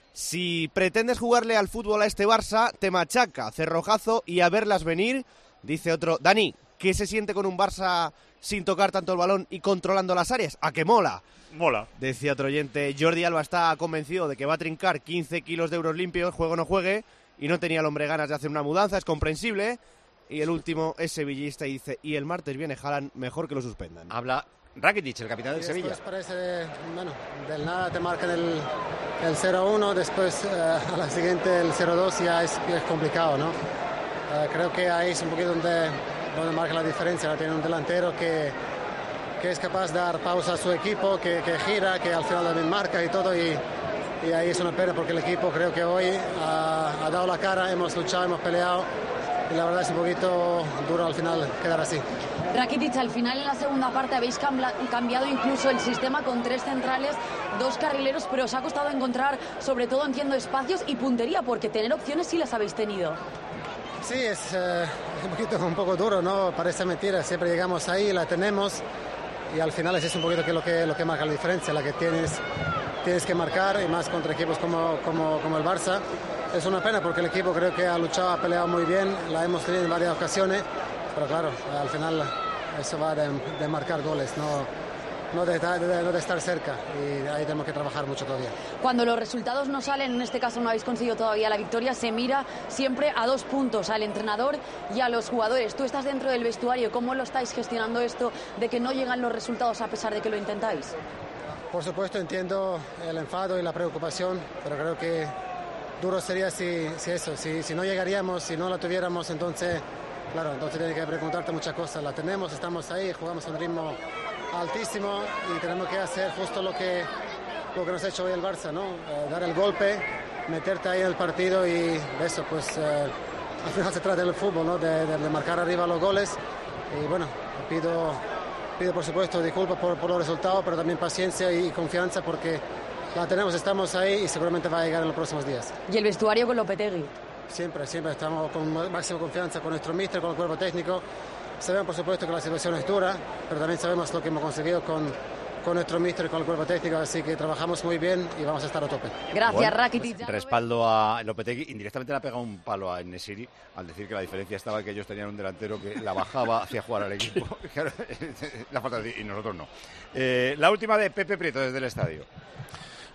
Si pretendes jugarle al fútbol a este Barça, te machaca, cerrojazo y a verlas venir. Dice otro, Dani, ¿qué se siente con un Barça sin tocar tanto el balón y controlando las áreas? ¿A qué mola? Mola. Decía otro oyente, Jordi Alba está convencido de que va a trincar 15 kilos de euros limpios, juego o no juegue, y no tenía el hombre ganas de hacer una mudanza, es comprensible. Y el último es sevillista y dice, y el martes viene Haaland, mejor que lo suspendan. Habla Rakitic, el capitán del Sevilla. Parece, bueno, del nada te marcan el 0-1, después a la siguiente el 0-2 ya es complicado, ¿no? Creo que ahí es un poquito donde marca la diferencia, tiene un delantero que es capaz de dar pausa a su equipo, que gira, que al final también marca y todo, y ahí es una pena porque el equipo creo que hoy ha dado la cara, hemos luchado, hemos peleado, y la verdad es un poquito duro al final quedar así. Rakitic, al final en la segunda parte habéis cambiado incluso el sistema con 3 centrales, 2 carrileros, pero os ha costado encontrar, sobre todo entiendo, espacios y puntería, porque tener opciones sí las habéis tenido. Sí, es un poco duro, ¿no? Parece mentira, siempre llegamos ahí, la tenemos, y al final es un poquito lo que marca la diferencia, la que tienes que marcar, y más contra equipos como el Barça. Es una pena porque el equipo creo que ha luchado, ha peleado muy bien, la hemos tenido en varias ocasiones, pero claro, al final eso va de marcar goles, no de estar cerca, y ahí tenemos que trabajar mucho todavía. Cuando los resultados no salen, en este caso no habéis conseguido todavía la victoria, se mira siempre a 2 puntos, al entrenador y a los jugadores. Tú estás dentro del vestuario, ¿cómo lo estáis gestionando esto de que no llegan los resultados a pesar de que lo intentáis? Por supuesto entiendo el enfado y la preocupación, pero creo que duro sería si no llegaríamos, si no la tuviéramos, entonces tienes que preguntarte muchas cosas. La tenemos, estamos ahí, jugamos a un ritmo altísimo y tenemos que hacer justo lo que nos ha hecho hoy el Barça, ¿no? Dar el golpe, meterte ahí en el partido, y eso, pues al final se trata del fútbol, ¿no? De marcar arriba los goles, y bueno, pido por supuesto disculpas por los resultados, pero también paciencia y confianza porque la tenemos, estamos ahí y seguramente va a llegar en los próximos días. ¿Y el vestuario con Lopetegui? Siempre estamos con máxima confianza con nuestro míster, con el cuerpo técnico. Sabemos por supuesto que la situación es dura, pero también sabemos lo que hemos conseguido con nuestro míster y con el cuerpo técnico, así que trabajamos muy bien y vamos a estar a tope. Gracias, bueno, Rakitic. Pues, respaldo a Lopetegui, indirectamente le ha pegado un palo a Enesiri al decir que la diferencia estaba en que ellos tenían un delantero que la bajaba hacia jugar al equipo. La falta de, y nosotros no. La última de Pepe Prieto desde el estadio.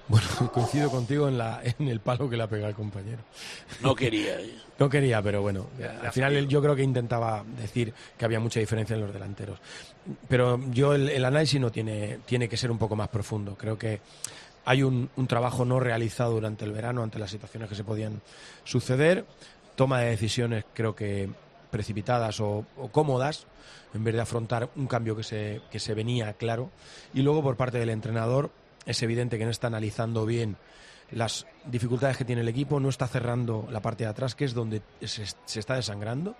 Bueno, coincido contigo en el palo que le ha pegado el compañero. No quería. No quería, pero bueno, al final yo creo que intentaba decir que había mucha diferencia en los delanteros. Pero el análisis no tiene que ser un poco más profundo. Creo que hay un trabajo no realizado durante el verano ante las situaciones que se podían suceder. Toma de decisiones, creo que precipitadas o cómodas, en vez de afrontar un cambio que se venía claro. Y luego, por parte del entrenador, es evidente que no está analizando bien las dificultades que tiene el equipo, no está cerrando la parte de atrás, que es donde se está desangrando,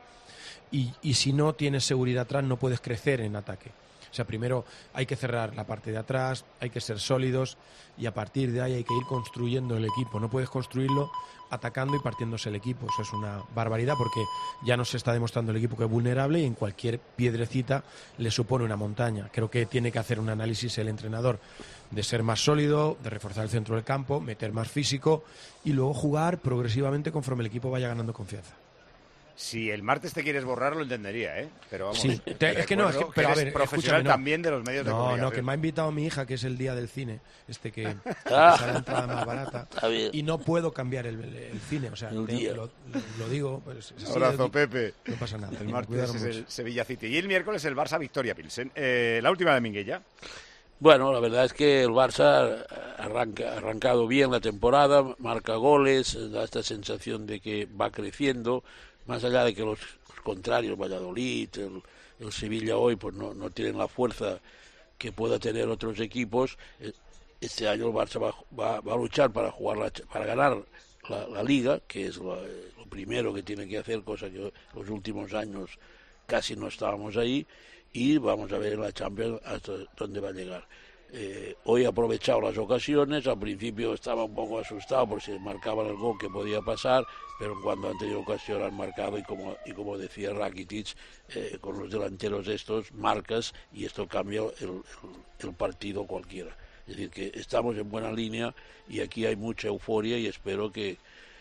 y si no tienes seguridad atrás no puedes crecer en ataque. O sea, primero hay que cerrar la parte de atrás, hay que ser sólidos, y a partir de ahí hay que ir construyendo el equipo. No puedes construirlo atacando y partiéndose el equipo. Eso es una barbaridad, porque ya nos está demostrando el equipo que es vulnerable y en cualquier piedrecita le supone una montaña. Creo que tiene que hacer un análisis el entrenador de ser más sólido, de reforzar el centro del campo, meter más físico y luego jugar progresivamente conforme el equipo vaya ganando confianza. Si el martes te quieres borrar, lo entendería, ¿eh? Pero vamos, sí, es que no, es que, pero a ver, profesional también de los medios de comunicación. No, que me ha invitado mi hija, que es el día del cine, que sale la entrada más barata, y no puedo cambiar el cine, o sea, lo digo. Pues, abrazo, Pepe. No pasa nada. El martes es el Sevilla City y el miércoles el Barça Victoria Pilsen. La última de Minguella. Bueno, la verdad es que el Barça ha arrancado bien la temporada, marca goles, da esta sensación de que va creciendo. Más allá de que los contrarios, Valladolid, el Sevilla hoy, pues no tienen la fuerza que pueda tener otros equipos, este año el Barça va a luchar para ganar la Liga, que es lo primero que tiene que hacer, cosa que los últimos años casi no estábamos ahí, y vamos a ver en la Champions hasta dónde va a llegar. Hoy ha aprovechado las ocasiones, al principio estaba un poco asustado por si marcaban el gol que podía pasar, pero cuando han tenido ocasión han marcado, y como decía Rakitic, con los delanteros estos marcas y esto cambia el partido cualquiera. Es decir, que estamos en buena línea y aquí hay mucha euforia, y espero que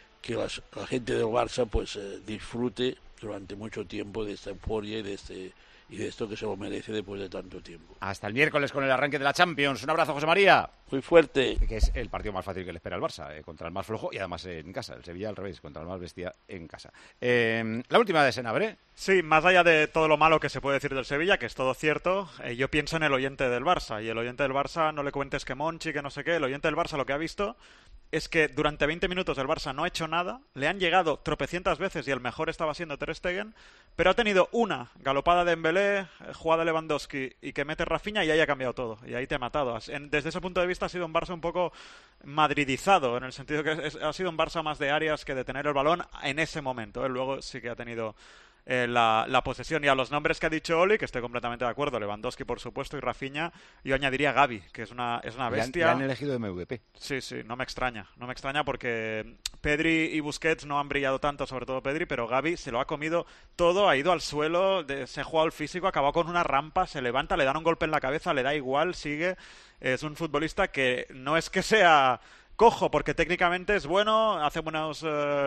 la gente del Barça pues disfrute durante mucho tiempo de esta euforia y de esto que se lo merece después de tanto tiempo. Hasta el miércoles con el arranque de la Champions. Un abrazo, José María. Muy fuerte. Que es el partido más fácil que le espera al Barça, contra el más flojo y además en casa. El Sevilla al revés, contra el más bestia en casa. La última de Senabre. Sí, más allá de todo lo malo que se puede decir del Sevilla, que es todo cierto, yo pienso en el oyente del Barça. Y el oyente del Barça, no le cuentes que Monchi, que no sé qué. El oyente del Barça lo que ha visto es que durante 20 minutos el Barça no ha hecho nada, le han llegado tropecientas veces y el mejor estaba siendo Ter Stegen, pero ha tenido una galopada de Dembélé, jugada de Lewandowski y que mete Rafinha, y ahí ha cambiado todo, y ahí te ha matado. Desde ese punto de vista ha sido un Barça un poco madridizado, en el sentido que ha sido un Barça más de áreas que de tener el balón en ese momento. Luego sí que ha tenido la posesión. Y a los nombres que ha dicho Oli, que estoy completamente de acuerdo, Lewandowski por supuesto y Rafinha, yo añadiría Gavi, que es una bestia. Le han elegido de MVP. Sí, no me extraña porque Pedri y Busquets no han brillado tanto, sobre todo Pedri, pero Gavi se lo ha comido todo, ha ido al suelo, se ha jugado al físico, ha acabado con una rampa, se levanta, le dan un golpe en la cabeza, le da igual, sigue. Es un futbolista que no es que sea cojo, porque técnicamente es bueno, hace buenos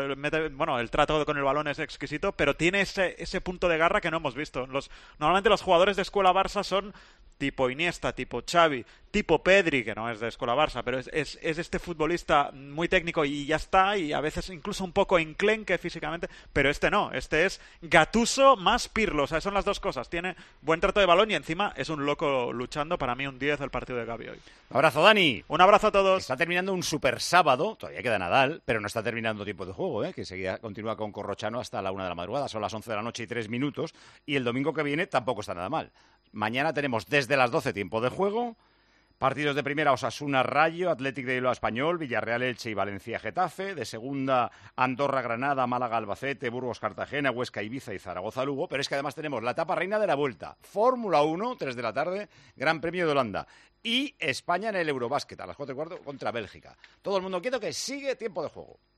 el trato con el balón es exquisito, pero tiene ese punto de garra que no hemos visto. Normalmente los jugadores de escuela Barça son tipo Iniesta, tipo Xavi, tipo Pedri, que no es de escuela Barça, pero es este futbolista muy técnico y ya está, y a veces incluso un poco enclenque físicamente, pero este no, este es Gattuso más Pirlo, o sea, son las dos cosas, tiene buen trato de balón y encima es un loco luchando. Para mí un 10 el partido de Gavi hoy. Un abrazo, Dani. Un abrazo a todos. Está terminando un super sábado, todavía queda Nadal, pero no está terminando tiempo de juego, que continúa con Corrochano hasta la 1 de la madrugada, son las 11 de la noche y 3 minutos, y el domingo que viene tampoco está nada mal. Mañana tenemos desde las 12 tiempo de juego, partidos de primera Osasuna Rayo, Athletic de Bilbao Español, Villarreal Elche y Valencia Getafe, de segunda Andorra Granada, Málaga Albacete, Burgos Cartagena, Huesca Ibiza y Zaragoza Lugo, pero es que además tenemos la etapa reina de la Vuelta, Fórmula 1, 3 de la tarde, Gran Premio de Holanda y España en el Eurobásquet a las 4:15 contra Bélgica. Todo el mundo quieto, que sigue tiempo de juego.